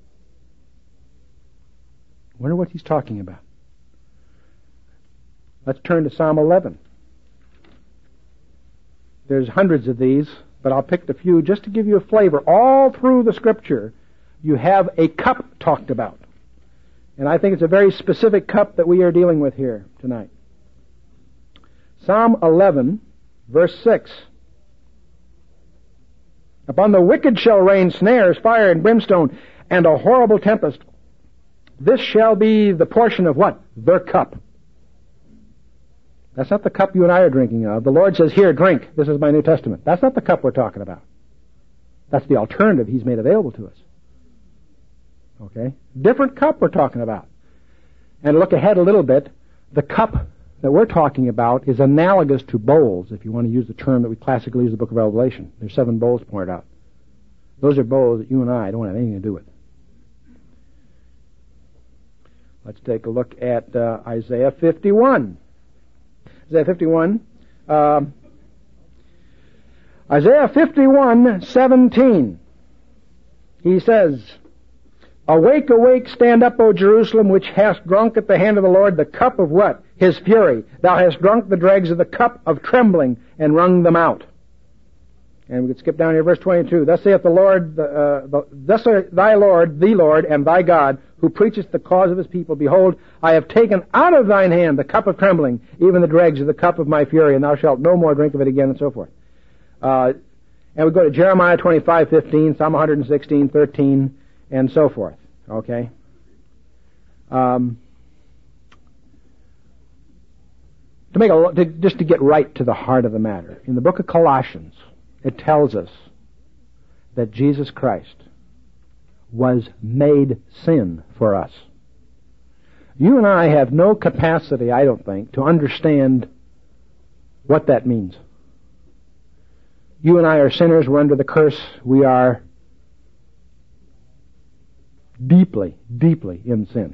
I wonder what he's talking about. Let's turn to Psalm eleven. There's hundreds of these, but I'll pick a few just to give you a flavor. All through the Scripture, you have a cup talked about. And I think it's a very specific cup that we are dealing with here tonight. Psalm eleven, verse six. Upon the wicked shall rain snares, fire, and brimstone, and a horrible tempest. This shall be the portion of what? Their cup. That's not the cup you and I are drinking of. The Lord says, here, drink. This is my New Testament. That's not the cup we're talking about. That's the alternative he's made available to us. Okay? Different cup we're talking about. And look ahead a little bit. The cup that we're talking about is analogous to bowls, if you want to use the term that we classically use in the book of Revelation. There's seven bowls pointed out. Those are bowls that you and I don't have anything to do with. Let's take a look at uh, Isaiah fifty-one. Isaiah fifty-one. Uh, Isaiah fifty-one, seventeen. He says, Awake, awake, stand up, O Jerusalem, which hast drunk at the hand of the Lord the cup of what? His fury. Thou hast drunk the dregs of the cup of trembling, and wrung them out. And we could skip down here, verse twenty-two. Thus saith the Lord, uh, the, thus saith thy Lord, the Lord, and thy God, who preacheth the cause of his people. Behold, I have taken out of thine hand the cup of trembling, even the dregs of the cup of my fury, and thou shalt no more drink of it again, and so forth. Uh, and we go to Jeremiah twenty-five, fifteen, Psalm one sixteen, thirteen, and so forth. Okay? Um, To make a, to, just to get right to the heart of the matter, in the book of Colossians, it tells us that Jesus Christ was made sin for us. You and I have no capacity, I don't think, to understand what that means. You and I are sinners. We're under the curse. We are deeply, deeply in sin.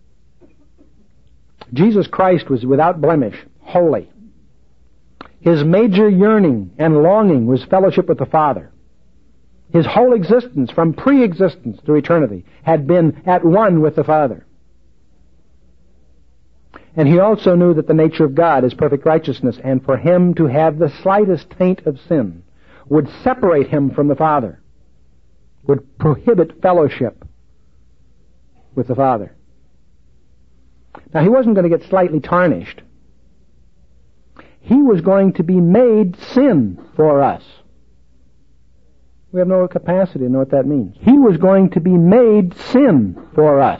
Jesus Christ was without blemish, holy. His major yearning and longing was fellowship with the Father. His whole existence, from pre-existence to eternity, had been at one with the Father. And he also knew that the nature of God is perfect righteousness, and for him to have the slightest taint of sin would separate him from the Father, would prohibit fellowship with the Father. Now, he wasn't going to get slightly tarnished. He was going to be made sin for us. We have no capacity to know what that means. He was going to be made sin for us.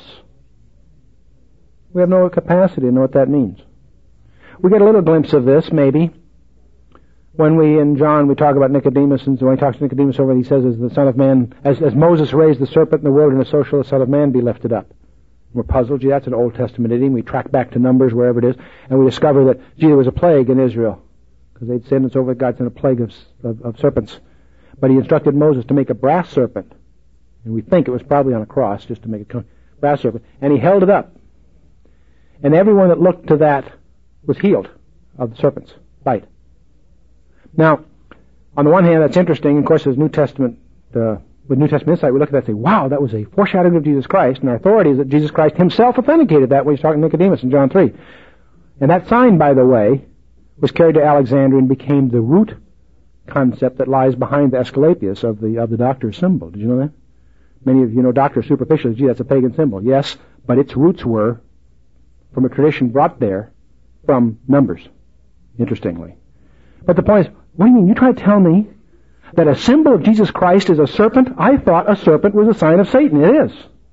We have no capacity to know what that means. We get a little glimpse of this, maybe, when we, in John, we talk about Nicodemus, and when he talks to Nicodemus over, he says, as the Son of Man, as, as Moses raised the serpent in the wilderness, so shall the Son of Man be lifted up. We're puzzled. Gee, that's an Old Testament idiom. We track back to Numbers, wherever it is, and we discover that, gee, there was a plague in Israel, because they'd sinned, and so God sent a plague of, of, of serpents. But he instructed Moses to make a brass serpent, and we think it was probably on a cross, just to make a brass serpent, and he held it up. And everyone that looked to that was healed of the serpent's bite. Now, on the one hand, that's interesting. Of course, as New Testament, uh, with New Testament insight, we look at that and say, wow, that was a foreshadowing of Jesus Christ. And our authority is that Jesus Christ himself authenticated that when he's talking to Nicodemus in John three. And that sign, by the way, was carried to Alexandria and became the root concept that lies behind the Asclepius of the of the doctor's symbol. Did you know that? Many of you know doctor superficially, gee, that's a pagan symbol. Yes, but its roots were from a tradition brought there from Numbers, interestingly. But the point is, what do you mean? You try to tell me that a symbol of Jesus Christ is a serpent? I thought a serpent was a sign of Satan. It is.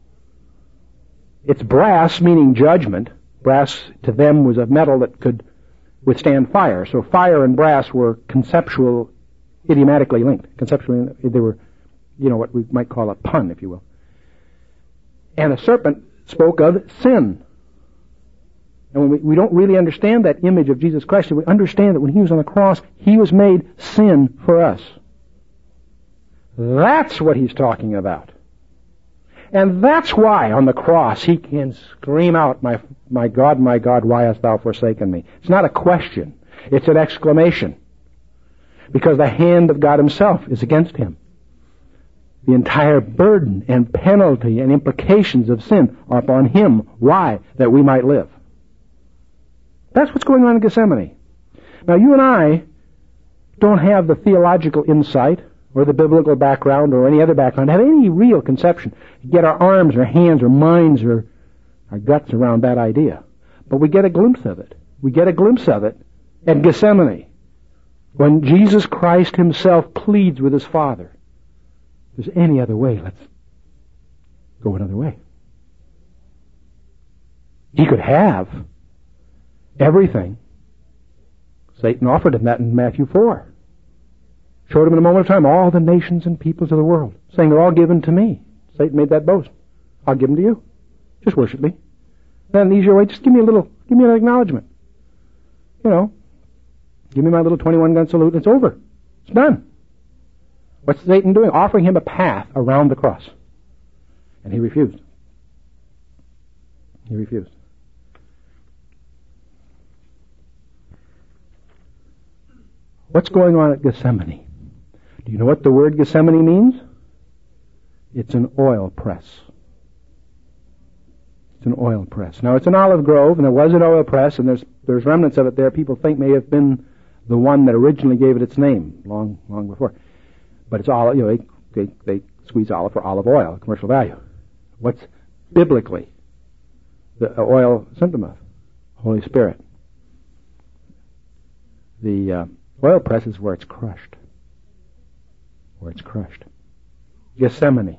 It's brass, meaning judgment. Brass to them was a metal that could withstand fire. So fire and brass were conceptual, idiomatically linked. Conceptually, they were, you know, what we might call a pun, if you will. And a serpent spoke of sin. And when we, we don't really understand that image of Jesus Christ, we understand that when he was on the cross, he was made sin for us. That's what he's talking about. And that's why on the cross he can scream out, my, my God, my God, why hast thou forsaken me? It's not a question. It's an exclamation. Because the hand of God himself is against him. The entire burden and penalty and implications of sin are upon him. Why? That we might live. That's what's going on in Gethsemane. Now, you and I don't have the theological insight or the biblical background or any other background to have any real conception, get our arms or hands or minds or our guts around that idea. But we get a glimpse of it. We get a glimpse of it at Gethsemane when Jesus Christ himself pleads with his Father. If there's any other way, let's go another way. He could have everything. Satan offered him that in Matthew four. Showed him in a moment of time all the nations and peoples of the world, saying they're all given to me. Satan made that boast. I'll give them to you. Just worship me. Then an easier way, just give me a little, give me an acknowledgement. You know, give me my little twenty-one gun salute, and it's over. It's done. What's Satan doing? Offering him a path around the cross. And he refused. He refused. What's going on at Gethsemane? Do you know what the word Gethsemane means? It's an oil press. It's an oil press. Now, it's an olive grove, and there was an oil press, and there's there's remnants of it there. People think may have been the one that originally gave it its name, long long before. But it's olive, you know, they, they, they squeeze olive for olive oil, commercial value. What's biblically the oil symptom of? Holy Spirit. The uh, oil press is where it's crushed. Where it's crushed. Gethsemane.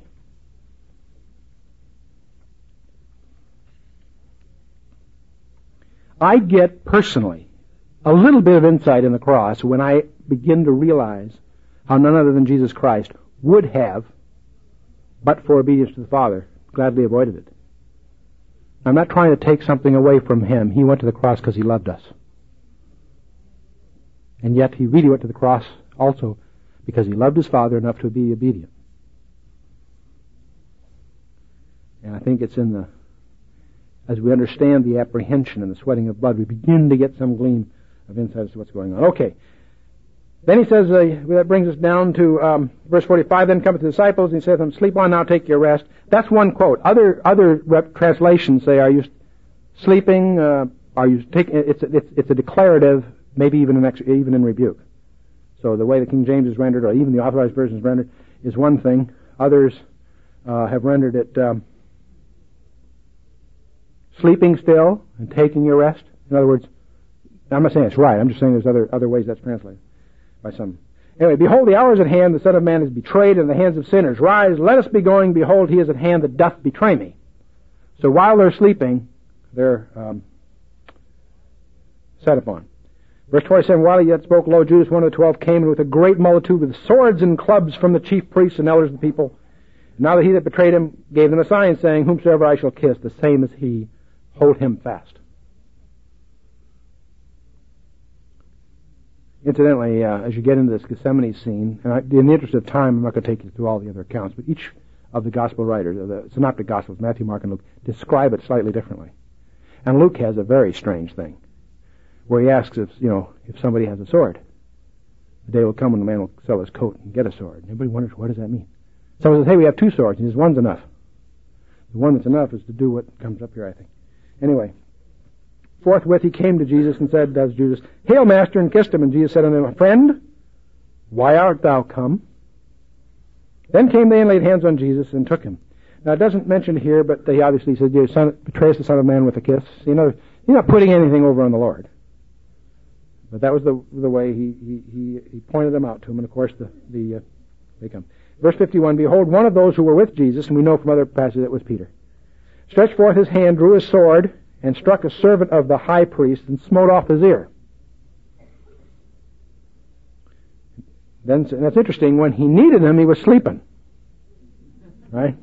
I get personally a little bit of insight in the cross when I begin to realize how none other than Jesus Christ would have, but for obedience to the Father, gladly avoided it. I'm not trying to take something away from him. He went to the cross because he loved us. And yet he really went to the cross also because he loved his Father enough to be obedient. And I think it's in the, as we understand the apprehension and the sweating of blood, we begin to get some gleam of insight as to what's going on. Okay. Then he says, uh, that brings us down to um, verse forty-five, then cometh the disciples, and he saith to them, sleep on now, take your rest. That's one quote. Other other rep- translations say, are you sleeping? Uh, are you taking? It's, it's, it's a declarative, maybe even an ex- even in rebuke. So the way the King James is rendered, or even the Authorized Version is rendered, is one thing. Others uh, have rendered it um, sleeping still and taking your rest. In other words, I'm not saying it's right. I'm just saying there's other other ways that's translated by some. Anyway, behold, the hour is at hand. The Son of Man is betrayed in the hands of sinners. Rise, let us be going. Behold, he is at hand that doth betray me. So while they're sleeping, they're um, set upon. Verse twenty-seven, while he yet spoke, lo, Judas, one of the twelve, came and with a great multitude with swords and clubs from the chief priests and elders of the people. Now that he that betrayed him gave them a sign, saying, whomsoever I shall kiss, the same is he. Hold him fast. Incidentally, uh, as you get into this Gethsemane scene, and I, in the interest of time, I'm not going to take you through all the other accounts, but each of the Gospel writers, the Synoptic Gospels, Matthew, Mark, and Luke, describe it slightly differently. And Luke has a very strange thing, where he asks if, you know, if somebody has a sword. The day will come when the man will sell his coat and get a sword. And everybody wonders, what does that mean? Someone says, hey, we have two swords. And he says, one's enough. The one that's enough is to do what comes up here, I think. Anyway, forthwith he came to Jesus and said, as Judas, hail, Master, and kissed him. And Jesus said unto him, friend, why art thou come? Then came they and laid hands on Jesus and took him. Now, it doesn't mention here, but he obviously said, your son betrays the Son of Man with a kiss. You know, you're not putting anything over on the Lord. But that was the the way he he he, he pointed them out to him, and of course the the uh, they come. Verse fifty-one, behold, one of those who were with Jesus, and we know from other passages it was Peter, stretched forth his hand, drew his sword, and struck a servant of the high priest, and smote off his ear. Then, and that's interesting, when he needed him, he was sleeping. Right?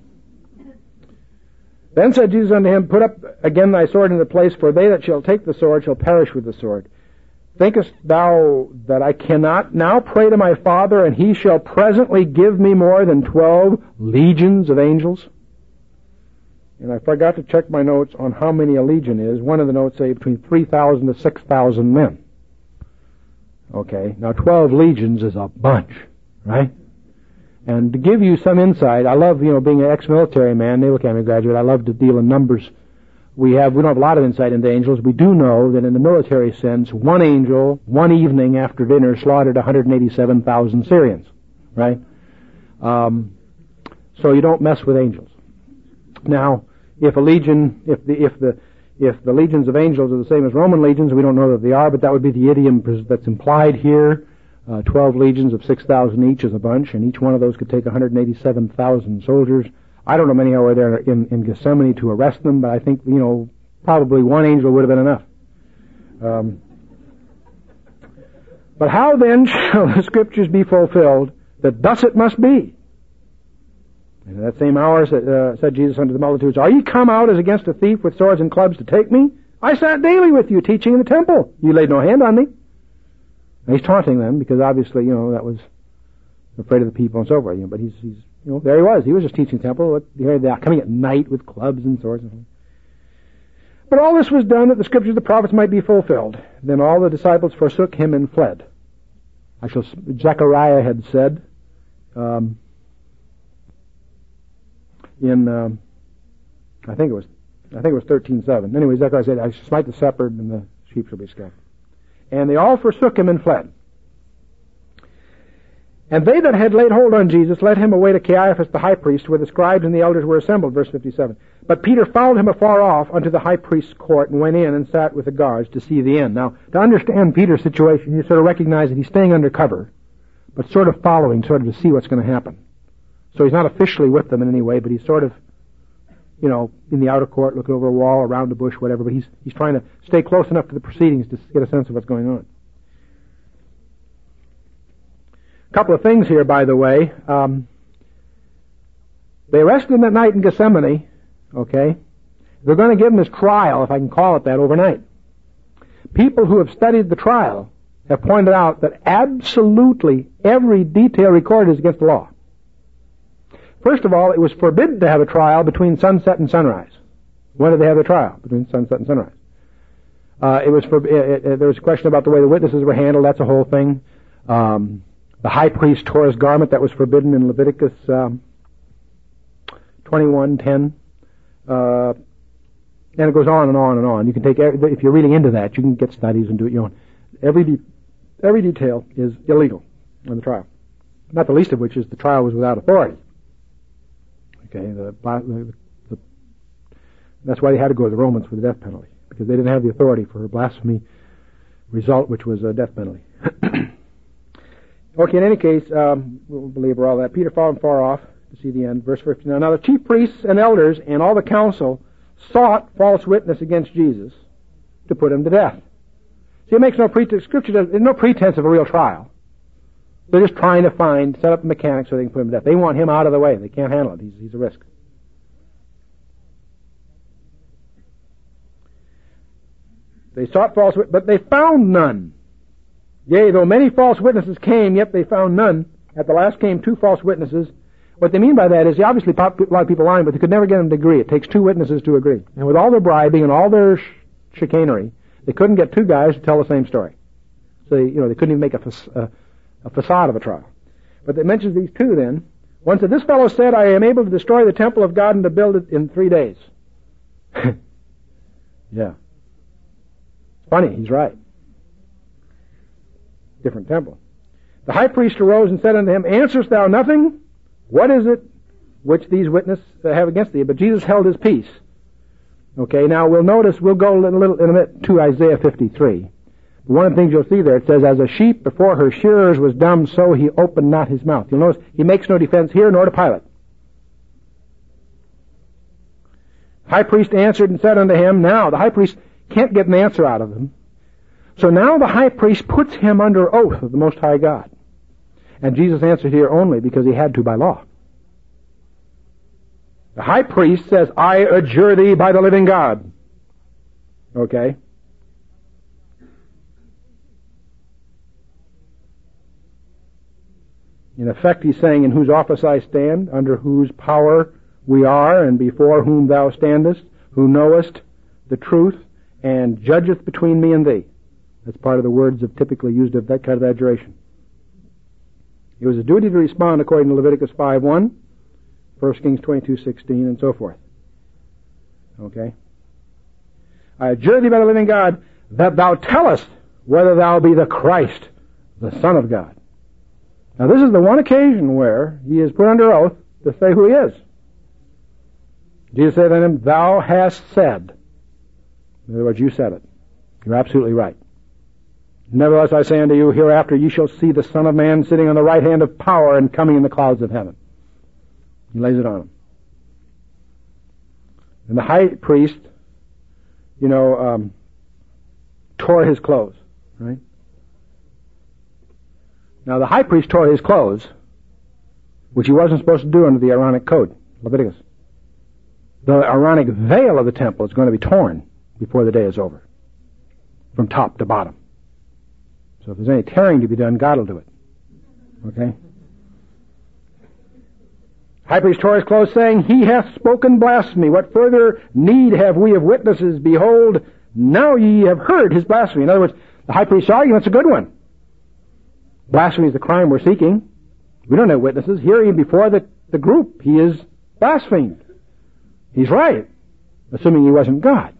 Then said Jesus unto him, put up again thy sword into place, for they that shall take the sword shall perish with the sword. Thinkest thou that I cannot now pray to my Father, and he shall presently give me more than twelve legions of angels? And I forgot to check my notes on how many a legion is. One of the notes say between three thousand to six thousand men. Okay, now twelve legions is a bunch, right? And to give you some insight, I love, you know, being an ex-military man, Naval Academy graduate, I love to deal in numbers. We have, we don't have a lot of insight into angels. We do know that in the military sense, one angel, one evening after dinner, slaughtered one hundred eighty-seven thousand Syrians, right? Um, so you don't mess with angels. Now, if a legion, if the, if the, if the legions of angels are the same as Roman legions, we don't know that they are, but that would be the idiom that's implied here. Uh, twelve legions of six thousand each is a bunch, and each one of those could take one hundred eighty-seven thousand soldiers. I don't know many how were there in, in Gethsemane to arrest them, but I think, you know, probably one angel would have been enough. Um, but how then shall the Scriptures be fulfilled that thus it must be? And in that same hour said, uh, said Jesus unto the multitudes, are ye come out as against a thief with swords and clubs to take me? I sat daily with you teaching in the temple. You laid no hand on me. And he's taunting them because obviously, you know, that was afraid of the people and so forth. You know, but he's, he's, you know, there he was. He was just teaching the temple. They're coming at night with clubs and swords and so on. But all this was done that the Scriptures of the prophets might be fulfilled. Then all the disciples forsook him and fled. Actually, Zechariah had said um, in, um, I think it was, I think it was thirteen seven. Anyway, Zechariah said, I shall smite the shepherd and the sheep shall be scattered. And they all forsook him and fled. And they that had laid hold on Jesus led him away to Caiaphas the high priest, where the scribes and the elders were assembled, verse fifty-seven. But Peter followed him afar off unto the high priest's court, and went in and sat with the guards to see the end. Now, to understand Peter's situation, you sort of recognize that he's staying under cover, but sort of following, sort of to see what's going to happen. So he's not officially with them in any way, but he's sort of you know, in the outer court, looking over a wall, around a bush, whatever, but he's, he's trying to stay close enough to the proceedings to get a sense of what's going on. A couple of things here, by the way. Um, they arrested him that night in Gethsemane, okay? They're going to give him his trial, if I can call it that, overnight. People who have studied the trial have pointed out that absolutely every detail recorded is against the law. First of all, it was forbidden to have a trial between sunset and sunrise. When did they have the trial? Between sunset and sunrise. Uh, it was for, it, it, there was a question about the way the witnesses were handled. That's a whole thing. Um, the high priest tore his garment. That was forbidden in Leviticus um, twenty-one ten. Uh, and it goes on and on and on. You can take, if you're reading into that, you can get studies and do it your own. Every de- every detail is illegal in the trial. Not the least of which is the trial was without authority. Okay, the, the, the, that's why they had to go to the Romans for the death penalty, because they didn't have the authority for a blasphemy result, which was a death penalty. Okay, in any case, um, we'll belabor all that. Peter followed far off to see the end. Verse fifty-nine. Now the chief priests and elders and all the council sought false witness against Jesus to put him to death. See, it makes no pretense. Scripture does, there's no pretense of a real trial. They're just trying to find, set up the mechanics so they can put him to death. They want him out of the way. They can't handle it. He's, he's a risk. They sought false witnesses, but they found none. Yea, though many false witnesses came, yet they found none. At the last came two false witnesses. What they mean by that is, they obviously a lot of people lying, but they could never get them to agree. It takes two witnesses to agree. And with all their bribing and all their sh- chicanery, they couldn't get two guys to tell the same story. So, they, you know, they couldn't even make a, fa- a, a facade of a trial. But they mentions these two then. One said, this fellow said, I am able to destroy the temple of God and to build it in three days. Yeah. It's funny, he's right. Different temple. The high priest arose and said unto him, answerest thou nothing? What is it which these witnesses have against thee? But Jesus held his peace. Okay, now we'll notice, we'll go a little in a minute to Isaiah fifty-three. One of the things you'll see there, it says, as a sheep before her shearers was dumb, so he opened not his mouth. You'll notice he makes no defense here nor to Pilate. High priest answered and said unto him, now the high priest can't get an answer out of him. So now the high priest puts him under oath of the Most High God. And Jesus answered here only because he had to by law. The high priest says, I adjure thee by the living God. Okay? In effect, he's saying, in whose office I stand, under whose power we are, and before whom thou standest, who knowest the truth, and judgeth between me and thee. That's part of the words of typically used of that kind of adjuration. It was a duty to respond according to Leviticus five one, First Kings twenty-two sixteen, and so forth. Okay? I adjure thee by the living God, that thou tellest whether thou be the Christ, the Son of God. Now this is the one occasion where he is put under oath to say who he is. Jesus said unto him, thou hast said. In other words, you said it. You're absolutely right. Nevertheless, I say unto you, hereafter ye shall see the Son of Man sitting on the right hand of power and coming in the clouds of heaven. He lays it on him. And the high priest, you know, um, tore his clothes, right? Now, the high priest tore his clothes, which he wasn't supposed to do under the Aaronic code, Leviticus. The Aaronic veil of the temple is going to be torn before the day is over, from top to bottom. So if there's any tearing to be done, God will do it. Okay? High priest tore his clothes, saying, he hath spoken blasphemy. What further need have we of witnesses? Behold, now ye have heard his blasphemy. In other words, the high priest's argument's a good one. Blasphemy is the crime we're seeking. We don't have witnesses. Here, even before the, the group, he is blasphemed. He's right, assuming he wasn't God.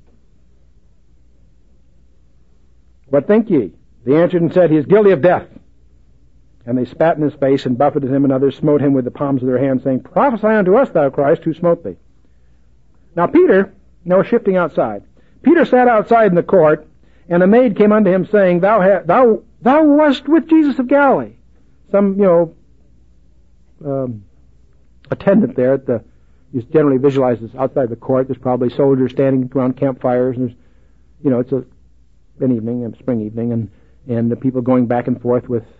What think ye? They answered and said, he is guilty of death. And they spat in his face and buffeted him, and others smote him with the palms of their hands, saying, prophesy unto us, thou Christ, who smote thee. Now Peter, now we're shifting outside. Peter sat outside in the court, and a maid came unto him, saying, Thou ha- thou thou wast with Jesus of Galilee. Some, you know, um, attendant there at the You generally visualize this outside the court. There's probably soldiers standing around campfires, and there's, you know, it's a an evening, a spring evening, and and the people going back and forth with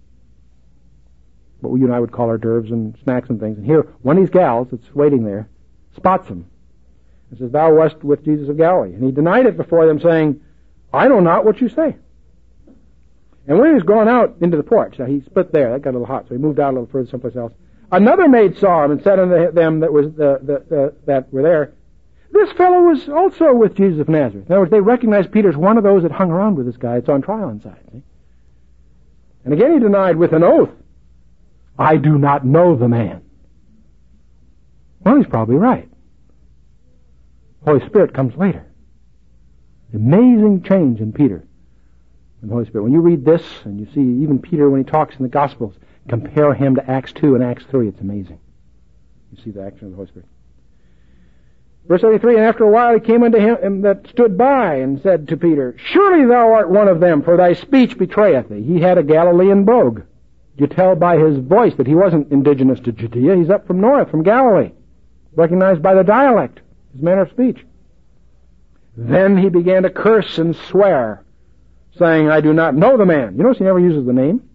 what you and I would call hors d'oeuvres and snacks and things. And here, one of these gals that's waiting there spots him and says, "Thou wast with Jesus of Galilee." And he denied it before them, saying, "I know not what you say." And when he was going out into the porch, now he split there, that got a little hot, so he moved out a little further someplace else. Another maid saw him and said unto them that was the, the, the, that were there, "This fellow was also with Jesus of Nazareth." In other words, they recognized Peter's one of those that hung around with this guy. It's on trial inside. See? And again he denied with an oath, "I do not know the man." Well, he's probably right. Holy Spirit comes later. Amazing change in Peter and the Holy Spirit. When you read this, and you see even Peter when he talks in the Gospels, compare him to Acts two and Acts three, it's amazing. You see the action of the Holy Spirit. Verse seventy-three, "And after a while he came unto him that stood by, and said to Peter, Surely thou art one of them, for thy speech betrayeth thee. He had a Galilean brogue. You tell by his voice that he wasn't indigenous to Judea. He's up from north, from Galilee, recognized by the dialect, his manner of speech. Then he began to curse and swear, saying, I do not know the man." You notice he never uses the name.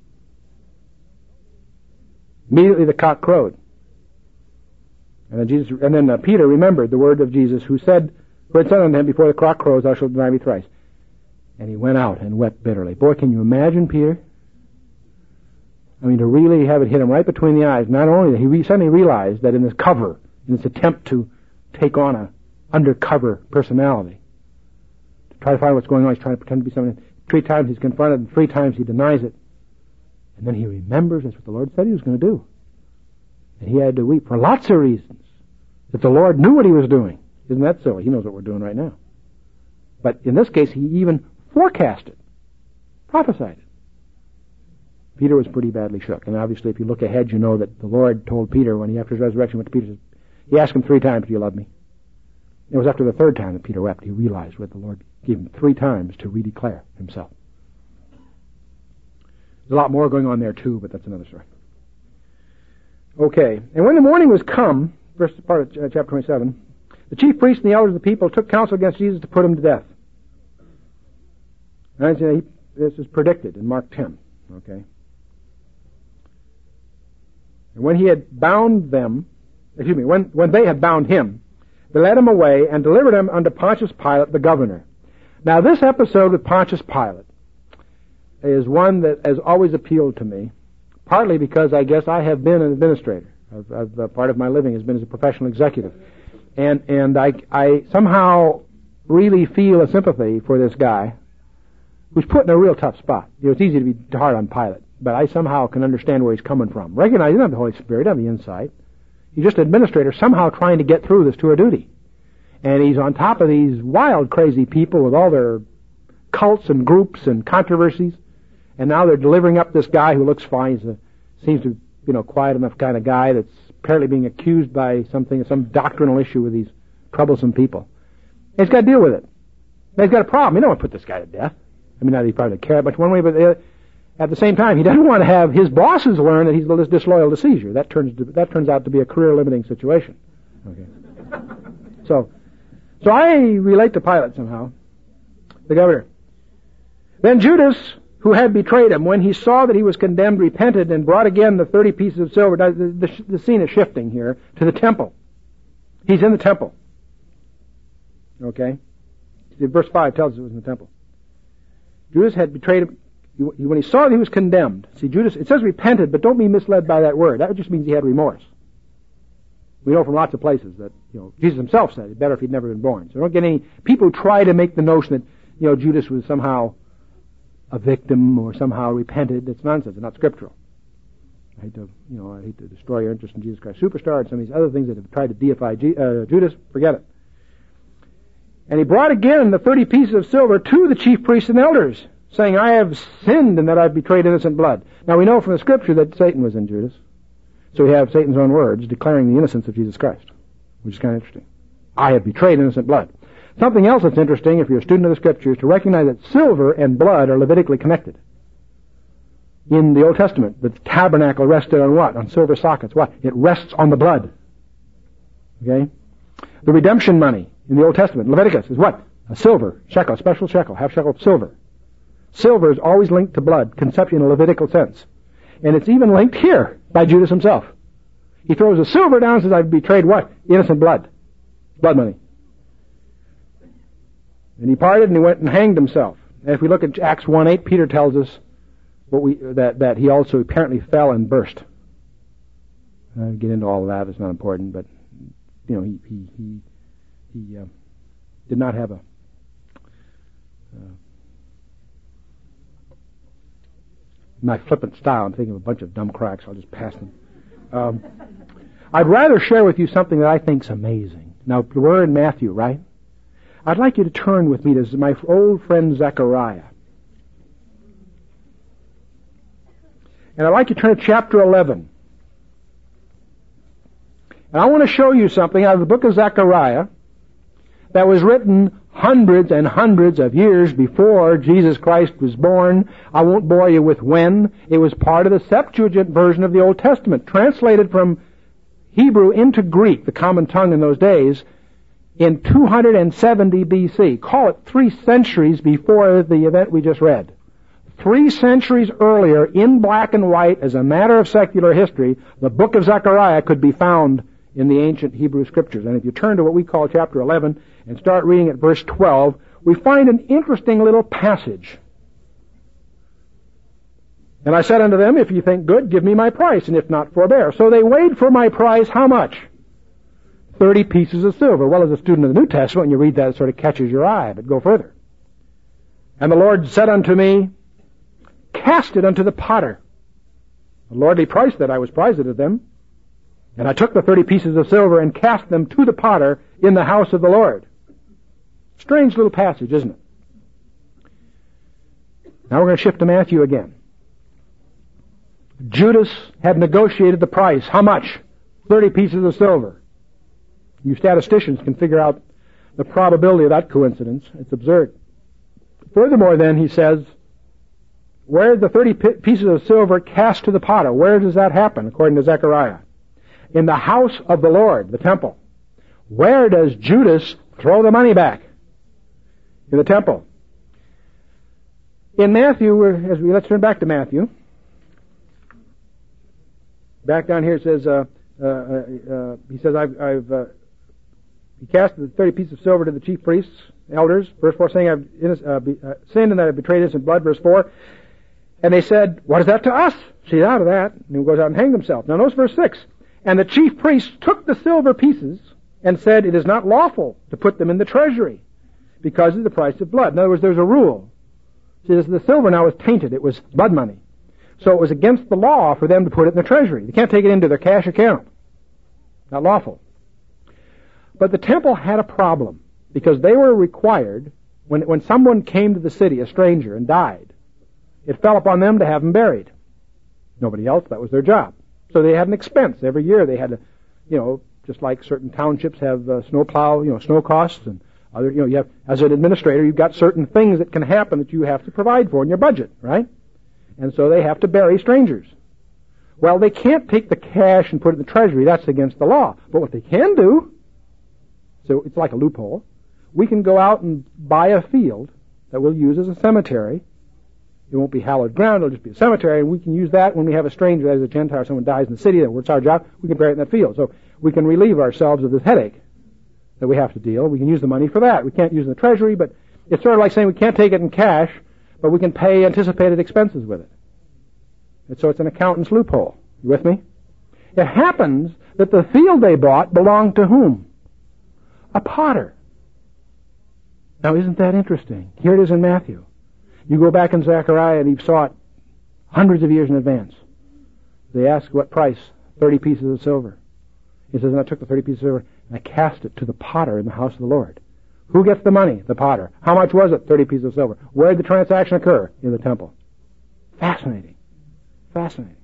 Immediately the cock crowed. And then, Jesus, and then uh, Peter remembered the word of Jesus, who said, who had said unto him, "Before the cock crows, thou shalt deny me thrice." And he went out and wept bitterly. Boy, can you imagine Peter? I mean, to really have it hit him right between the eyes. Not only that, he re- suddenly realized that in this cover, in this attempt to take on a undercover personality, to try to find what's going on, he's trying to pretend to be something. Three times he's confronted, and three times he denies it. And then he remembers that's what the Lord said he was going to do. And he had to weep for lots of reasons. That the Lord knew what he was doing. Isn't that silly? He knows what we're doing right now. But in this case, he even forecasted, prophesied it. Peter was pretty badly shook. And obviously, if you look ahead, you know that the Lord told Peter, when he, after his resurrection, went to Peter, he asked him three times, "Do you love me?" It was after the third time that Peter wept. He realized what the Lord gave him three times to redeclare himself. There's a lot more going on there, too, but that's another story. Okay. "And when the morning was come," verse part of uh, chapter twenty-seven, "the chief priests and the elders of the people took counsel against Jesus to put him to death." And he, this is predicted in Mark ten. Okay. "And when he had bound them, excuse me, when, when they had bound him, they led him away and delivered him unto Pontius Pilate, the governor." Now, this episode with Pontius Pilate is one that has always appealed to me, partly because I guess I have been an administrator. I've, I've, uh, part of my living has been as a professional executive. And and I, I somehow really feel a sympathy for this guy who's put in a real tough spot. You know, it's easy to be hard on Pilate, but I somehow can understand where he's coming from. Recognize he doesn't have the Holy Spirit, he doesn't have the insight. He's just an administrator somehow trying to get through this tour duty. And he's on top of these wild, crazy people with all their cults and groups and controversies. And now they're delivering up this guy who looks fine. He seems to, you know, quiet enough kind of guy that's apparently being accused by something, some doctrinal issue with these troublesome people. And he's got to deal with it. And he's got a problem. He don't want to put this guy to death. I mean, not that he probably doesn't care much one way, but uh, at the same time, he doesn't want to have his bosses learn that he's disloyal to Caesar. That turns to, that turns out to be a career-limiting situation. Okay. So, so I relate to Pilate somehow, the governor. "Then Judas, who had betrayed him, when he saw that he was condemned, repented and brought again the thirty pieces of silver." The, the, the scene is shifting here to the temple. He's in the temple. Okay? Verse five tells us it was in the temple. Judas had betrayed him. When he saw that he was condemned, see, Judas, it says repented, but don't be misled by that word. That just means he had remorse. We know from lots of places that, you know, Jesus himself said it's better if he'd never been born. So don't get any, people try to make the notion that, you know, Judas was somehow a victim or somehow repented. It's nonsense. It's not scriptural. I hate to, you know, I hate to destroy your interest in Jesus Christ Superstar and some of these other things that have tried to deify G, uh, Judas. Forget it. "And he brought again the thirty pieces of silver to the chief priests and elders, saying, I have sinned in that I've betrayed innocent blood." Now we know from the scripture that Satan was in Judas. So we have Satan's own words declaring the innocence of Jesus Christ, which is kind of interesting. I have betrayed innocent blood. Something else that's interesting, if you're a student of the scriptures, to recognize that silver and blood are Levitically connected. In the Old Testament, the tabernacle rested on what? On silver sockets. What? It rests on the blood. Okay? The redemption money in the Old Testament, Leviticus, is what? A silver shekel, a special shekel, half shekel of silver. Silver is always linked to blood, conception in a Levitical sense. And it's even linked here by Judas himself. He throws the silver down and says, I've betrayed what? Innocent blood. Blood money. And he parted and he went and hanged himself. And if we look at Acts one eight, Peter tells us what we, that, that he also apparently fell and burst. I don't get into all of that, it's not important, but you know, he he he, he uh, did not have a uh, my flippant style. I'm thinking of a bunch of dumb cracks. I'll just pass them. Um, I'd rather share with you something that I think's amazing. Now, we're in Matthew, right? I'd like you to turn with me to my old friend Zechariah. And I'd like you to turn to chapter eleven. And I want to show you something out of the book of Zechariah that was written hundreds and hundreds of years before Jesus Christ was born. I won't bore you with when. It was part of the Septuagint version of the Old Testament, translated from Hebrew into Greek, the common tongue in those days, in two hundred seventy B C. Call it three centuries before the event we just read. Three centuries earlier, in black and white, as a matter of secular history, the book of Zechariah could be found in the ancient Hebrew Scriptures. And if you turn to what we call chapter eleven and start reading at verse twelve, we find an interesting little passage. And I said unto them, if you think good, give me my price, and if not, forbear. So they weighed for my price how much? Thirty pieces of silver. Well, as a student of the New Testament, when you read that, it sort of catches your eye, but go further. And the Lord said unto me, cast it unto the potter. A lordly price that I was prized of them. And I took the thirty pieces of silver and cast them to the potter in the house of the Lord. Strange little passage, isn't it? Now we're going to shift to Matthew again. Judas had negotiated the price. How much? Thirty pieces of silver. You statisticians can figure out the probability of that coincidence. It's absurd. Furthermore, then, he says, where are the thirty pieces of silver cast to the potter? Where does that happen, according to Zechariah? In the house of the Lord, the temple. Where does Judas throw the money back? In the temple. In Matthew, as we let's turn back to Matthew. Back down here it says, uh, uh, uh, he says, I've, I've uh, he cast the thirty pieces of silver to the chief priests, elders. Verse four, saying, I've uh, be, uh, sinned and that I've betrayed innocent blood. Verse four. And they said, what is that to us? See out of that. And he goes out and hanged himself. Now notice verse six. And the chief priests took the silver pieces and said, it is not lawful to put them in the treasury because of the price of blood. In other words, there's a rule. See, the silver now was tainted. It was blood money. So it was against the law for them to put it in the treasury. They can't take it into their cash account. Not lawful. But the temple had a problem because they were required, when, when someone came to the city, a stranger, and died, it fell upon them to have him buried. Nobody else, that was their job. So they had an expense. Every year they had to, you know, just like certain townships have uh, snow plow, you know, snow costs and other, you know, you have, as an administrator, you've got certain things that can happen that you have to provide for in your budget, right? And so they have to bury strangers. Well, they can't take the cash and put it in the treasury. That's against the law. But what they can do, so it's like a loophole, we can go out and buy a field that we'll use as a cemetery. It won't be hallowed ground, it'll just be a cemetery, and we can use that when we have a stranger, as a Gentile, someone dies in the city, that's our job, we can bury it in that field. So we can relieve ourselves of this headache that we have to deal. We can use the money for that. We can't use it in the treasury, but it's sort of like saying we can't take it in cash, but we can pay anticipated expenses with it. And so it's an accountant's loophole. You with me? It happens that the field they bought belonged to whom? A potter. Now isn't that interesting? Here it is in Matthew. You go back in Zechariah and he saw it hundreds of years in advance. They ask what price? Thirty pieces of silver. He says, and I took the thirty pieces of silver and I cast it to the potter in the house of the Lord. Who gets the money? The potter. How much was it? Thirty pieces of silver. Where did the transaction occur? In the temple. Fascinating. Fascinating.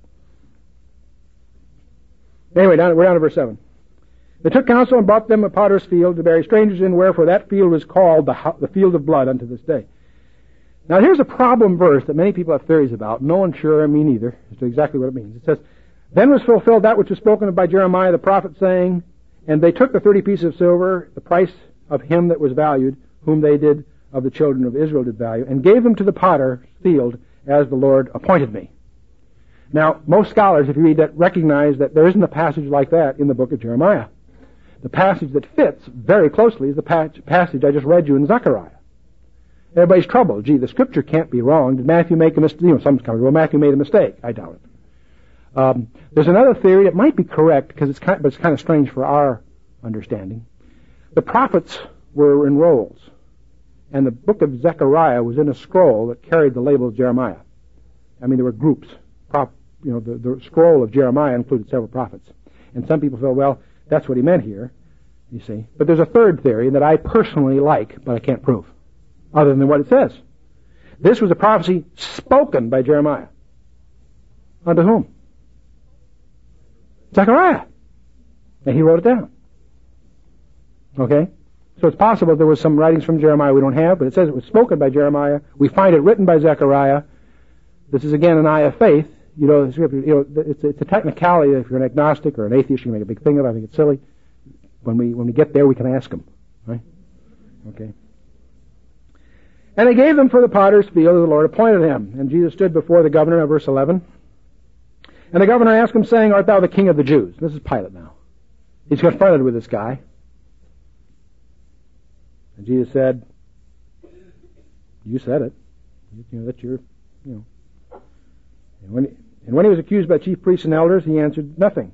Anyway, down, we're down to verse seven. They took counsel and bought them a potter's field to bury strangers in, wherefore that field was called the, the field of blood unto this day. Now here's a problem verse that many people have theories about. No one's sure, me neither, as to exactly what it means. It says, then was fulfilled that which was spoken of by Jeremiah the prophet, saying, And they took the thirty pieces of silver, the price of him that was valued, whom they did of the children of Israel did value, and gave them to the potter's field as the Lord appointed me. Now, most scholars, if you read that, recognize that there isn't a passage like that in the book of Jeremiah. The passage that fits very closely is the passage I just read you in Zechariah. Everybody's troubled. Gee, the scripture can't be wrong. Did Matthew make a mistake? You know, some scholars, well, Matthew made a mistake. I doubt it. Um, there's another theory that might be correct, because it's kind, but it's kind of strange for our understanding. The prophets were in rolls, and the book of Zechariah was in a scroll that carried the label of Jeremiah. I mean, there were groups. Prop, you know, the, the scroll of Jeremiah included several prophets. And some people feel, well, that's what he meant here, you see. But there's a third theory that I personally like, but I can't prove, other than what it says. This was a prophecy spoken by Jeremiah. Unto whom? Zechariah. And he wrote it down. Okay? So it's possible there was some writings from Jeremiah we don't have, but it says it was spoken by Jeremiah. We find it written by Zechariah. This is again an eye of faith. You know, the scripture, you know, it's, it's a technicality. If you're an agnostic or an atheist, you can make a big thing of it. I think it's silly. When we when we get there, we can ask them, right? Okay. And they gave them for the potter's field, the Lord appointed him. And Jesus stood before the governor, verse eleven. And the governor asked him, saying, Art thou the king of the Jews? This is Pilate now. He's confronted with this guy. And Jesus said, You said it. You know, that's your, you know. And when, he, and when he was accused by chief priests and elders, he answered nothing.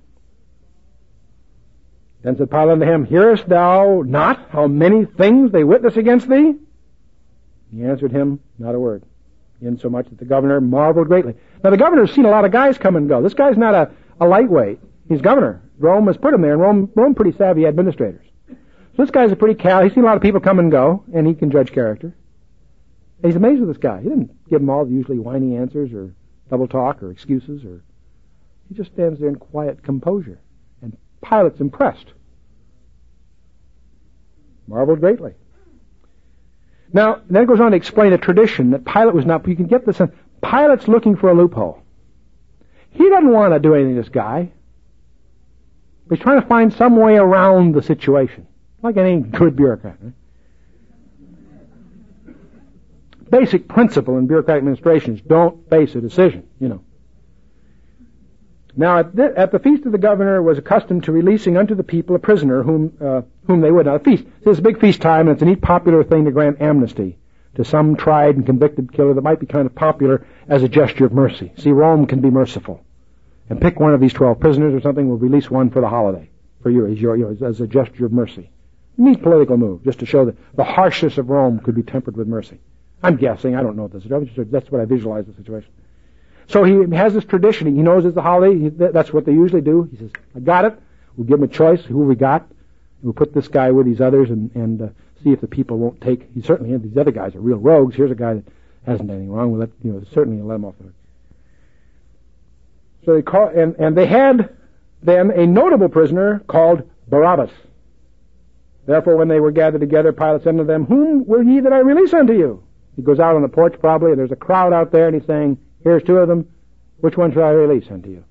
Then said Pilate unto him, Hearest thou not how many things they witness against thee? He answered him not a word, insomuch that the governor marveled greatly. Now the governor's seen a lot of guys come and go. This guy's not a, a lightweight. He's governor. Rome has put him there, and Rome, Rome pretty savvy administrators. So this guy's a pretty cal. He's seen a lot of people come and go, and he can judge character. And he's amazed with this guy. He didn't give him all the usually whiny answers or double talk or excuses, or he just stands there in quiet composure. And Pilate's impressed. Marveled greatly. Now, then it goes on to explain a tradition that Pilate was not, you can get this, Pilate's looking for a loophole. He doesn't want to do anything to this guy. He's trying to find some way around the situation, like any good bureaucrat. Right? Basic principle in bureaucratic administration is don't base a decision, you know. Now, at the, at the feast of the governor was accustomed to releasing unto the people a prisoner whom uh, whom they would. Now, a feast, so it's a big feast time, and it's a neat popular thing to grant amnesty to some tried and convicted killer that might be kind of popular as a gesture of mercy. See, Rome can be merciful. And pick one of these twelve prisoners or something, we'll release one for the holiday, for you, as, your, you know, as a gesture of mercy. Neat political move, just to show that the harshness of Rome could be tempered with mercy. I'm guessing, I don't know what this is, that's what I visualize the situation. So he has this tradition. He knows it's the holiday. He, that's what they usually do. He says, I got it. We'll give him a choice, who we got. We'll put this guy with these others and, and uh, see if the people won't take. He certainly, these other guys are real rogues. Here's a guy that hasn't done anything wrong. We'll let, you know, certainly let him off the hook. So they call, and, and they had then a notable prisoner called Barabbas. Therefore, when they were gathered together, Pilate said unto them, Whom will ye that I release unto you? He goes out on the porch probably, and there's a crowd out there, and he's saying, Here's two of them. Which one shall I release unto you?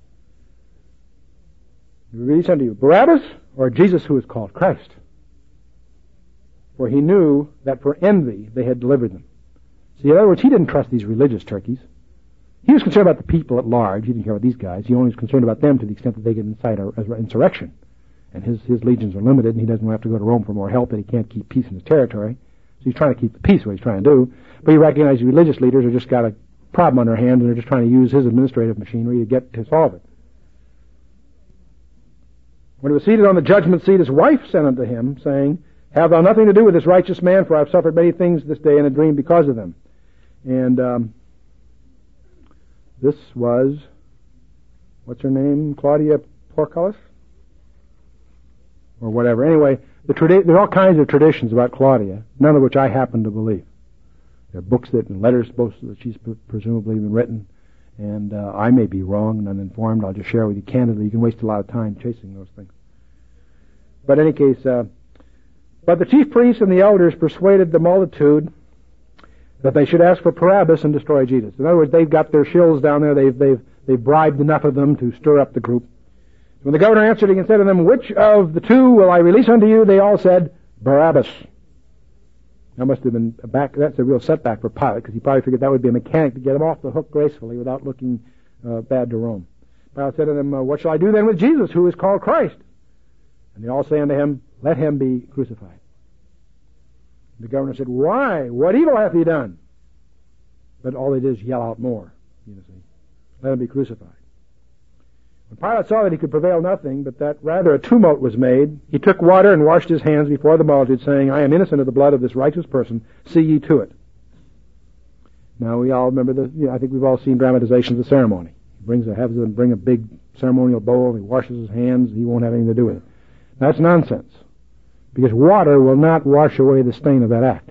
Release unto you Barabbas or Jesus, who is called Christ? For he knew that for envy they had delivered them. See, in other words, he didn't trust these religious turkeys. He was concerned about the people at large. He didn't care about these guys. He only was concerned about them to the extent that they could incite an insurrection. And his, his legions are limited, and he doesn't have to go to Rome for more help, and he can't keep peace in his territory. So he's trying to keep the peace, what he's trying to do. But he recognizes religious leaders have just got a problem on their hands, and they're just trying to use his administrative machinery to get to solve it. When he was seated on the judgment seat, his wife sent unto him, saying, Have thou nothing to do with this righteous man, for I have suffered many things this day in a dream because of them. And um, this was, what's her name, Claudia Porculus? Or whatever. Anyway, the tradi- there are all kinds of traditions about Claudia, none of which I happen to believe. There are books that and letters both that she's presumably been written, and uh, I may be wrong and uninformed. I'll just share with you candidly. You can waste a lot of time chasing those things. But in any case, uh, but the chief priests and the elders persuaded the multitude that they should ask for Barabbas and destroy Jesus. In other words, they've got their shills down there. They've they've they've bribed enough of them to stir up the group. When the governor answered and said to them, which of the two will I release unto you? They all said, Barabbas. That must have been a back, that's a real setback for Pilate, because he probably figured that would be a mechanic to get him off the hook gracefully without looking uh, bad to Rome. Pilate said to them, uh, what shall I do then with Jesus, who is called Christ? And they all say unto him, let him be crucified. The governor said, why? What evil hath he done? But all they did is yell out more. You see, let him be crucified. When Pilate saw that he could prevail nothing, but that rather a tumult was made, he took water and washed his hands before the multitude, saying, I am innocent of the blood of this righteous person. See ye to it. Now we all remember the, you know, I think we've all seen dramatizations of the ceremony. He brings a, has them bring a big ceremonial bowl, he washes his hands, he won't have anything to do with it. That's nonsense. Because water will not wash away the stain of that act.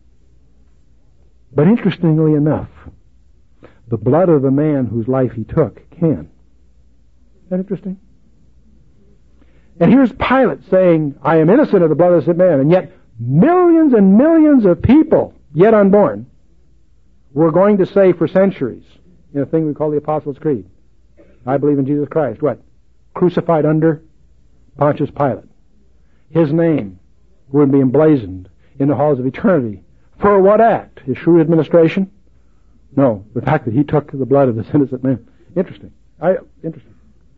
But interestingly enough, the blood of the man whose life he took can. Isn't that interesting? And here's Pilate saying, I am innocent of the blood of this man, and yet millions and millions of people, yet unborn, were going to say for centuries, in a thing we call the Apostles' Creed, I believe in Jesus Christ. What? Crucified under Pontius Pilate. His name would be emblazoned in the halls of eternity. For what act? His shrewd administration? No, the fact that he took the blood of this innocent man. Interesting. I, interesting.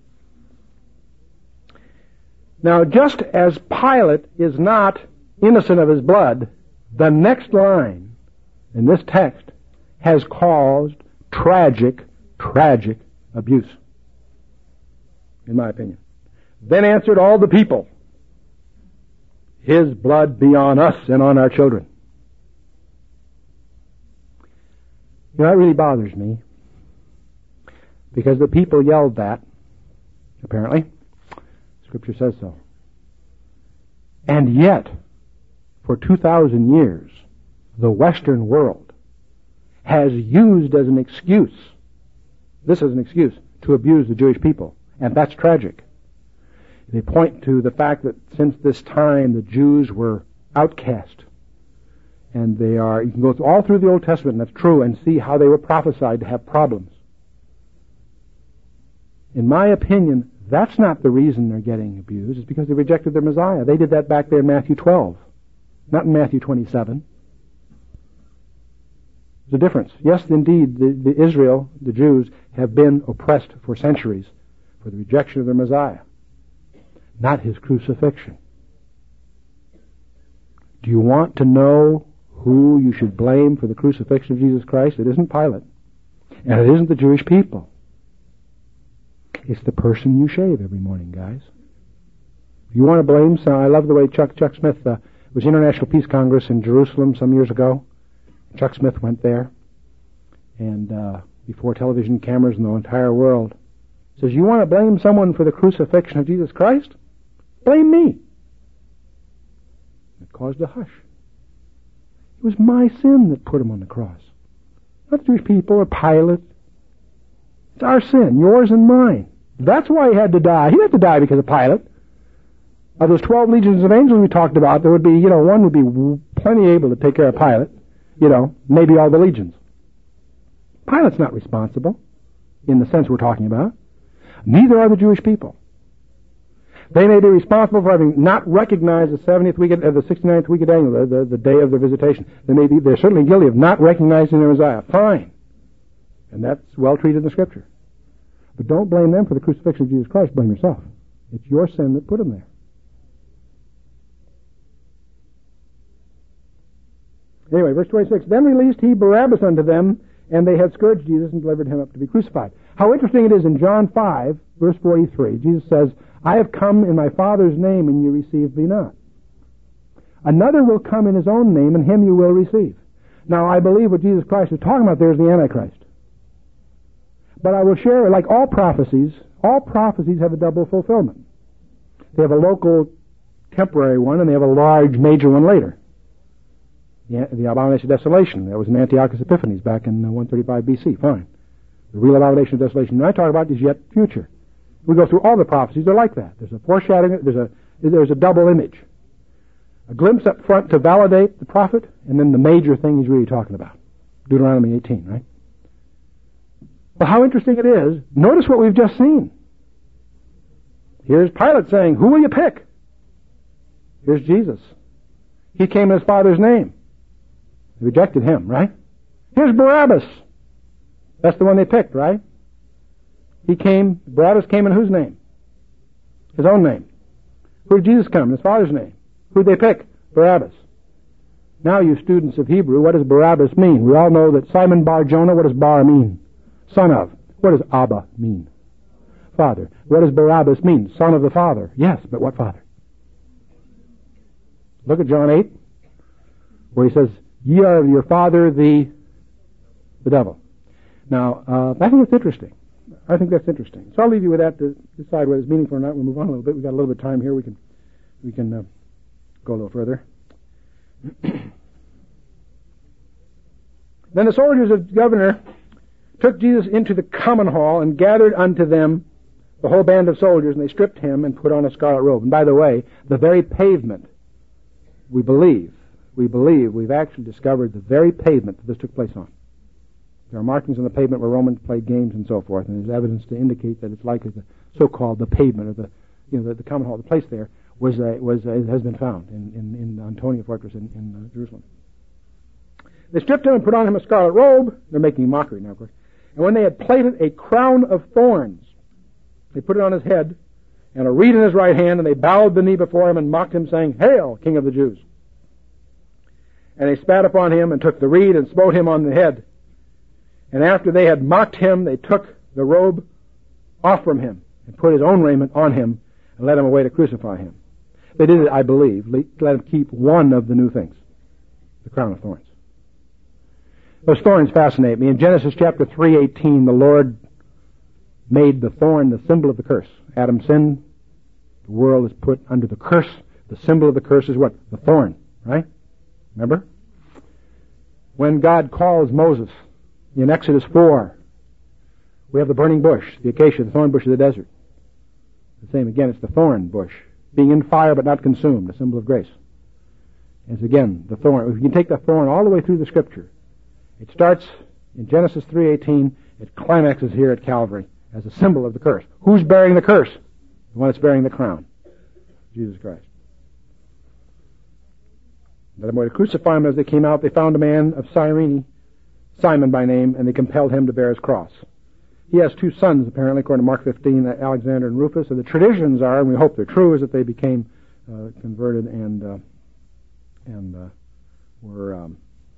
Now, just as Pilate is not innocent of his blood, the next line in this text has caused tragic, tragic abuse, in my opinion. Then answered all the people, his blood be on us and on our children. You know, that really bothers me, because the people yelled that, apparently. Scripture says so. And yet, for two thousand years, the Western world has used as an excuse, this is an excuse, to abuse the Jewish people. And that's tragic. They point to the fact that since this time the Jews were outcast. And they are, you can go all through the Old Testament, and that's true, and see how they were prophesied to have problems. In my opinion, that's not the reason they're getting abused. It's because they rejected their Messiah. They did that back there in Matthew twelve, not in Matthew twenty-seven. There's a difference. Yes, indeed, the, the Israel, the Jews, have been oppressed for centuries for the rejection of their Messiah, not his crucifixion. Do you want to know who you should blame for the crucifixion of Jesus Christ? It isn't Pilate, and it isn't the Jewish people. It's the person you shave every morning, guys. You want to blame some? I love the way Chuck Chuck Smith uh, was International Peace Congress in Jerusalem some years ago. Chuck Smith went there, and uh, before television cameras in the entire world, says, "You want to blame someone for the crucifixion of Jesus Christ? Blame me." It caused a hush. It was my sin that put him on the cross, not the Jewish people or Pilate. It's our sin, yours and mine. That's why he had to die. He didn't have to die because of Pilate. Of those twelve legions of angels we talked about, there would be, you know, one would be plenty able to take care of Pilate. You know, maybe all the legions. Pilate's not responsible in the sense we're talking about. Neither are the Jewish people. They may be responsible for having not recognized the seventieth week of the sixty-ninth week of Daniel, the, the, the day of their visitation. They may be, they're certainly guilty of not recognizing their Messiah. Fine. And that's well treated in the Scripture. But don't blame them for the crucifixion of Jesus Christ. Blame yourself. It's your sin that put him there. Anyway, verse twenty-six, Then released he Barabbas unto them, and they had scourged Jesus and delivered him up to be crucified. How interesting it is in John five, verse forty-three, Jesus says, I have come in my Father's name, and you receive me not. Another will come in his own name, and him you will receive. Now, I believe what Jesus Christ is talking about there is the Antichrist. But I will share, like all prophecies, all prophecies have a double fulfillment. They have a local, temporary one, and they have a large, major one later. The, the abomination of desolation, that was in Antiochus Epiphanes back in one thirty-five B C, fine. The real abomination of desolation that I talk about is yet future. We go through all the prophecies, they're like that. There's a foreshadowing, there's a, there's a double image. A glimpse up front to validate the prophet, and then the major thing he's really talking about. Deuteronomy eighteen, right? Well, how interesting it is. Notice what we've just seen. Here's Pilate saying, who will you pick? Here's Jesus. He came in his Father's name. They rejected him, right? Here's Barabbas. That's the one they picked, right? He came, Barabbas came in whose name? His own name. Who did Jesus come in? His Father's name. Who did they pick? Barabbas. Now, you students of Hebrew, what does Barabbas mean? We all know that Simon Bar Jonah, what does Bar mean? Son of. What does Abba mean? Father. What does Barabbas mean? Son of the Father. Yes, but what Father? Look at John eight, where he says, ye are of your father the the devil. Now, uh, I think it's interesting. I think that's interesting. So I'll leave you with that to decide whether it's meaningful or not. We'll move on a little bit. We've got a little bit of time here. We can we can uh, go a little further. Then the soldiers of the governor took Jesus into the common hall and gathered unto them the whole band of soldiers, and they stripped him and put on a scarlet robe. And by the way, the very pavement, we believe, we believe, we've actually discovered the very pavement that this took place on. There are markings on the pavement where Romans played games and so forth, and there's evidence to indicate that it's likely the so-called the pavement, or the, you know, the, the common hall, the place there, was uh, was uh, has been found in, in, in Antonia Fortress in, in uh, Jerusalem. They stripped him and put on him a scarlet robe. They're making mockery now, of course. And when they had plaited a crown of thorns, they put it on his head, and a reed in his right hand, and they bowed the knee before him and mocked him, saying, Hail, King of the Jews! And they spat upon him and took the reed and smote him on the head. And after they had mocked him, they took the robe off from him and put his own raiment on him and led him away to crucify him. They did it, I believe, let him keep one of the new things, the crown of thorns. Those thorns fascinate me. In Genesis chapter three eighteen, the Lord made the thorn the symbol of the curse. Adam sinned. The world is put under the curse. The symbol of the curse is what? The thorn, right? Remember? When God calls Moses in Exodus four, we have the burning bush, the acacia, the thorn bush of the desert. The same again, it's the thorn bush, being in fire but not consumed, a symbol of grace. It's again the thorn. If you can take the thorn all the way through the Scripture, it starts in Genesis three eighteen, it climaxes here at Calvary as a symbol of the curse. Who's bearing the curse? The one that's bearing the crown. Jesus Christ. Led them away to crucify him. As they came out, they found a man of Cyrene, Simon by name, and they compelled him to bear his cross. He has two sons, apparently, according to Mark fifteen, Alexander and Rufus. And the traditions are, and we hope they're true, is that they became uh, converted and uh, and uh, were um,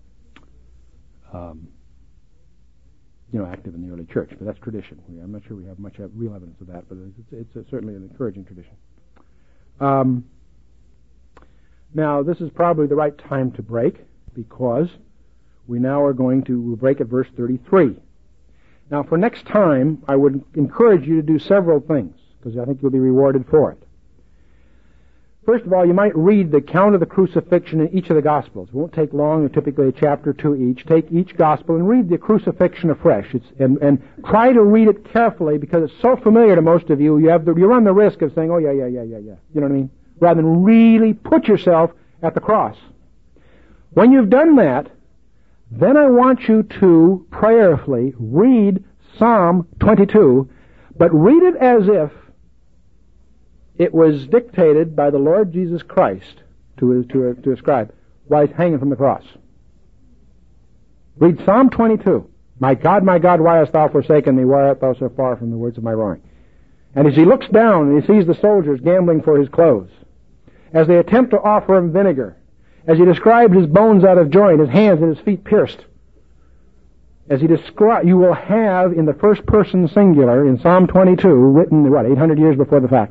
um, you know active in the early church. But that's tradition. I'm not sure we have much real evidence of that, but it's, it's a, certainly an encouraging tradition. Um, now, this is probably the right time to break, because we now are going to we'll break at verse thirty-three. Now, for next time, I would encourage you to do several things, because I think you'll be rewarded for it. First of all, you might read the account of the crucifixion in each of the Gospels. It won't take long, typically a chapter or two each. Take each Gospel and read the crucifixion afresh, it's, and, and try to read it carefully, because it's so familiar to most of you, you have the, you run the risk of saying, oh, yeah, yeah, yeah, yeah, yeah. You know what I mean? Rather than really put yourself at the cross. When you've done that, then I want you to prayerfully read Psalm twenty-two, but read it as if it was dictated by the Lord Jesus Christ to, to, to ascribe while he's hanging from the cross. Read Psalm twenty-two. My God, my God, why hast thou forsaken me? Why art thou so far from the words of my roaring? And as he looks down and he sees the soldiers gambling for his clothes, as they attempt to offer him vinegar, as he describes his bones out of joint, his hands and his feet pierced, as he describes, you will have in the first person singular in Psalm twenty-two, written, what, eight hundred years before the fact,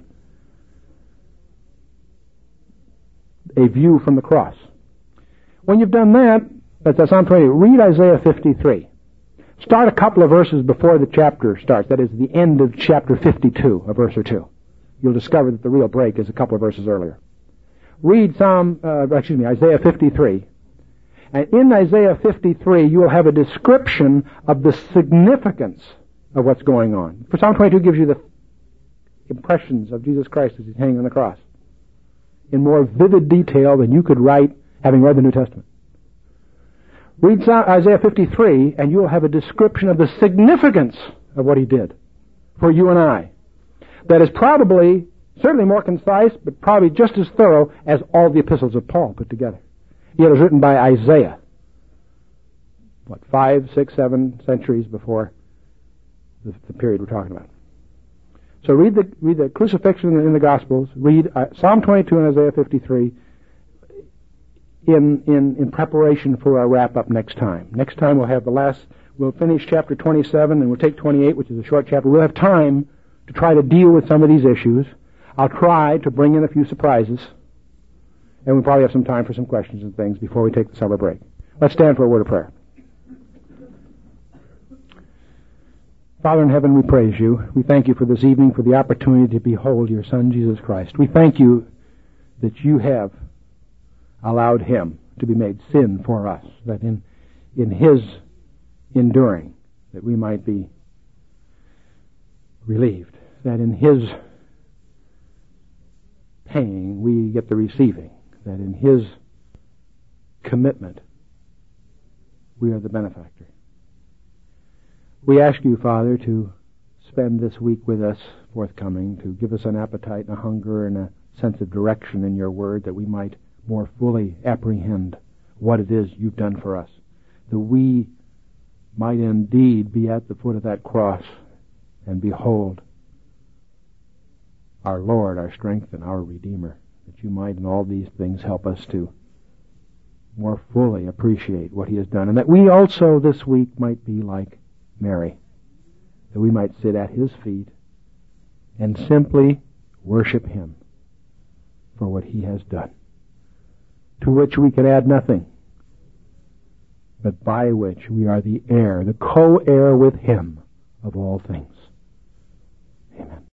a view from the cross. When you've done that, that's Psalm twenty, read Isaiah fifty-three. Start a couple of verses before the chapter starts, that is the end of chapter fifty-two, a verse or two. You'll discover that the real break is a couple of verses earlier. Read Psalm, uh, excuse me, Isaiah fifty-three. And in Isaiah fifty-three, you will have a description of the significance of what's going on. For Psalm twenty-two gives you the impressions of Jesus Christ as he's hanging on the cross in more vivid detail than you could write having read the New Testament. Read Isaiah fifty-three, and you will have a description of the significance of what he did for you and I. That is probably Certainly more concise, but probably just as thorough as all the epistles of Paul put together. Yet it was written by Isaiah, what, five, six, seven centuries before the, the period we're talking about. So read the read the crucifixion in the Gospels, read uh, Psalm twenty-two and Isaiah fifty-three in, in, in preparation for our wrap-up next time. Next time we'll have the last, we'll finish chapter twenty-seven and we'll take twenty-eight, which is a short chapter. We'll have time to try to deal with some of these issues. I'll try to bring in a few surprises, and we'll probably have some time for some questions and things before we take the summer break. Let's stand for a word of prayer. Father in heaven, we praise you. We thank you for this evening, for the opportunity to behold your Son, Jesus Christ. We thank you that you have allowed him to be made sin for us, that in, in his enduring, that we might be relieved, that in his paying, we get the receiving, that in his commitment, we are the benefactor. We ask you, Father, to spend this week with us forthcoming, to give us an appetite and a hunger and a sense of direction in your word, that we might more fully apprehend what it is you've done for us, that we might indeed be at the foot of that cross and behold our Lord, our strength, and our Redeemer, that you might in all these things help us to more fully appreciate what he has done, and that we also this week might be like Mary, that we might sit at his feet and simply worship him for what he has done, to which we can add nothing, but by which we are the heir, the co-heir with him of all things. Amen.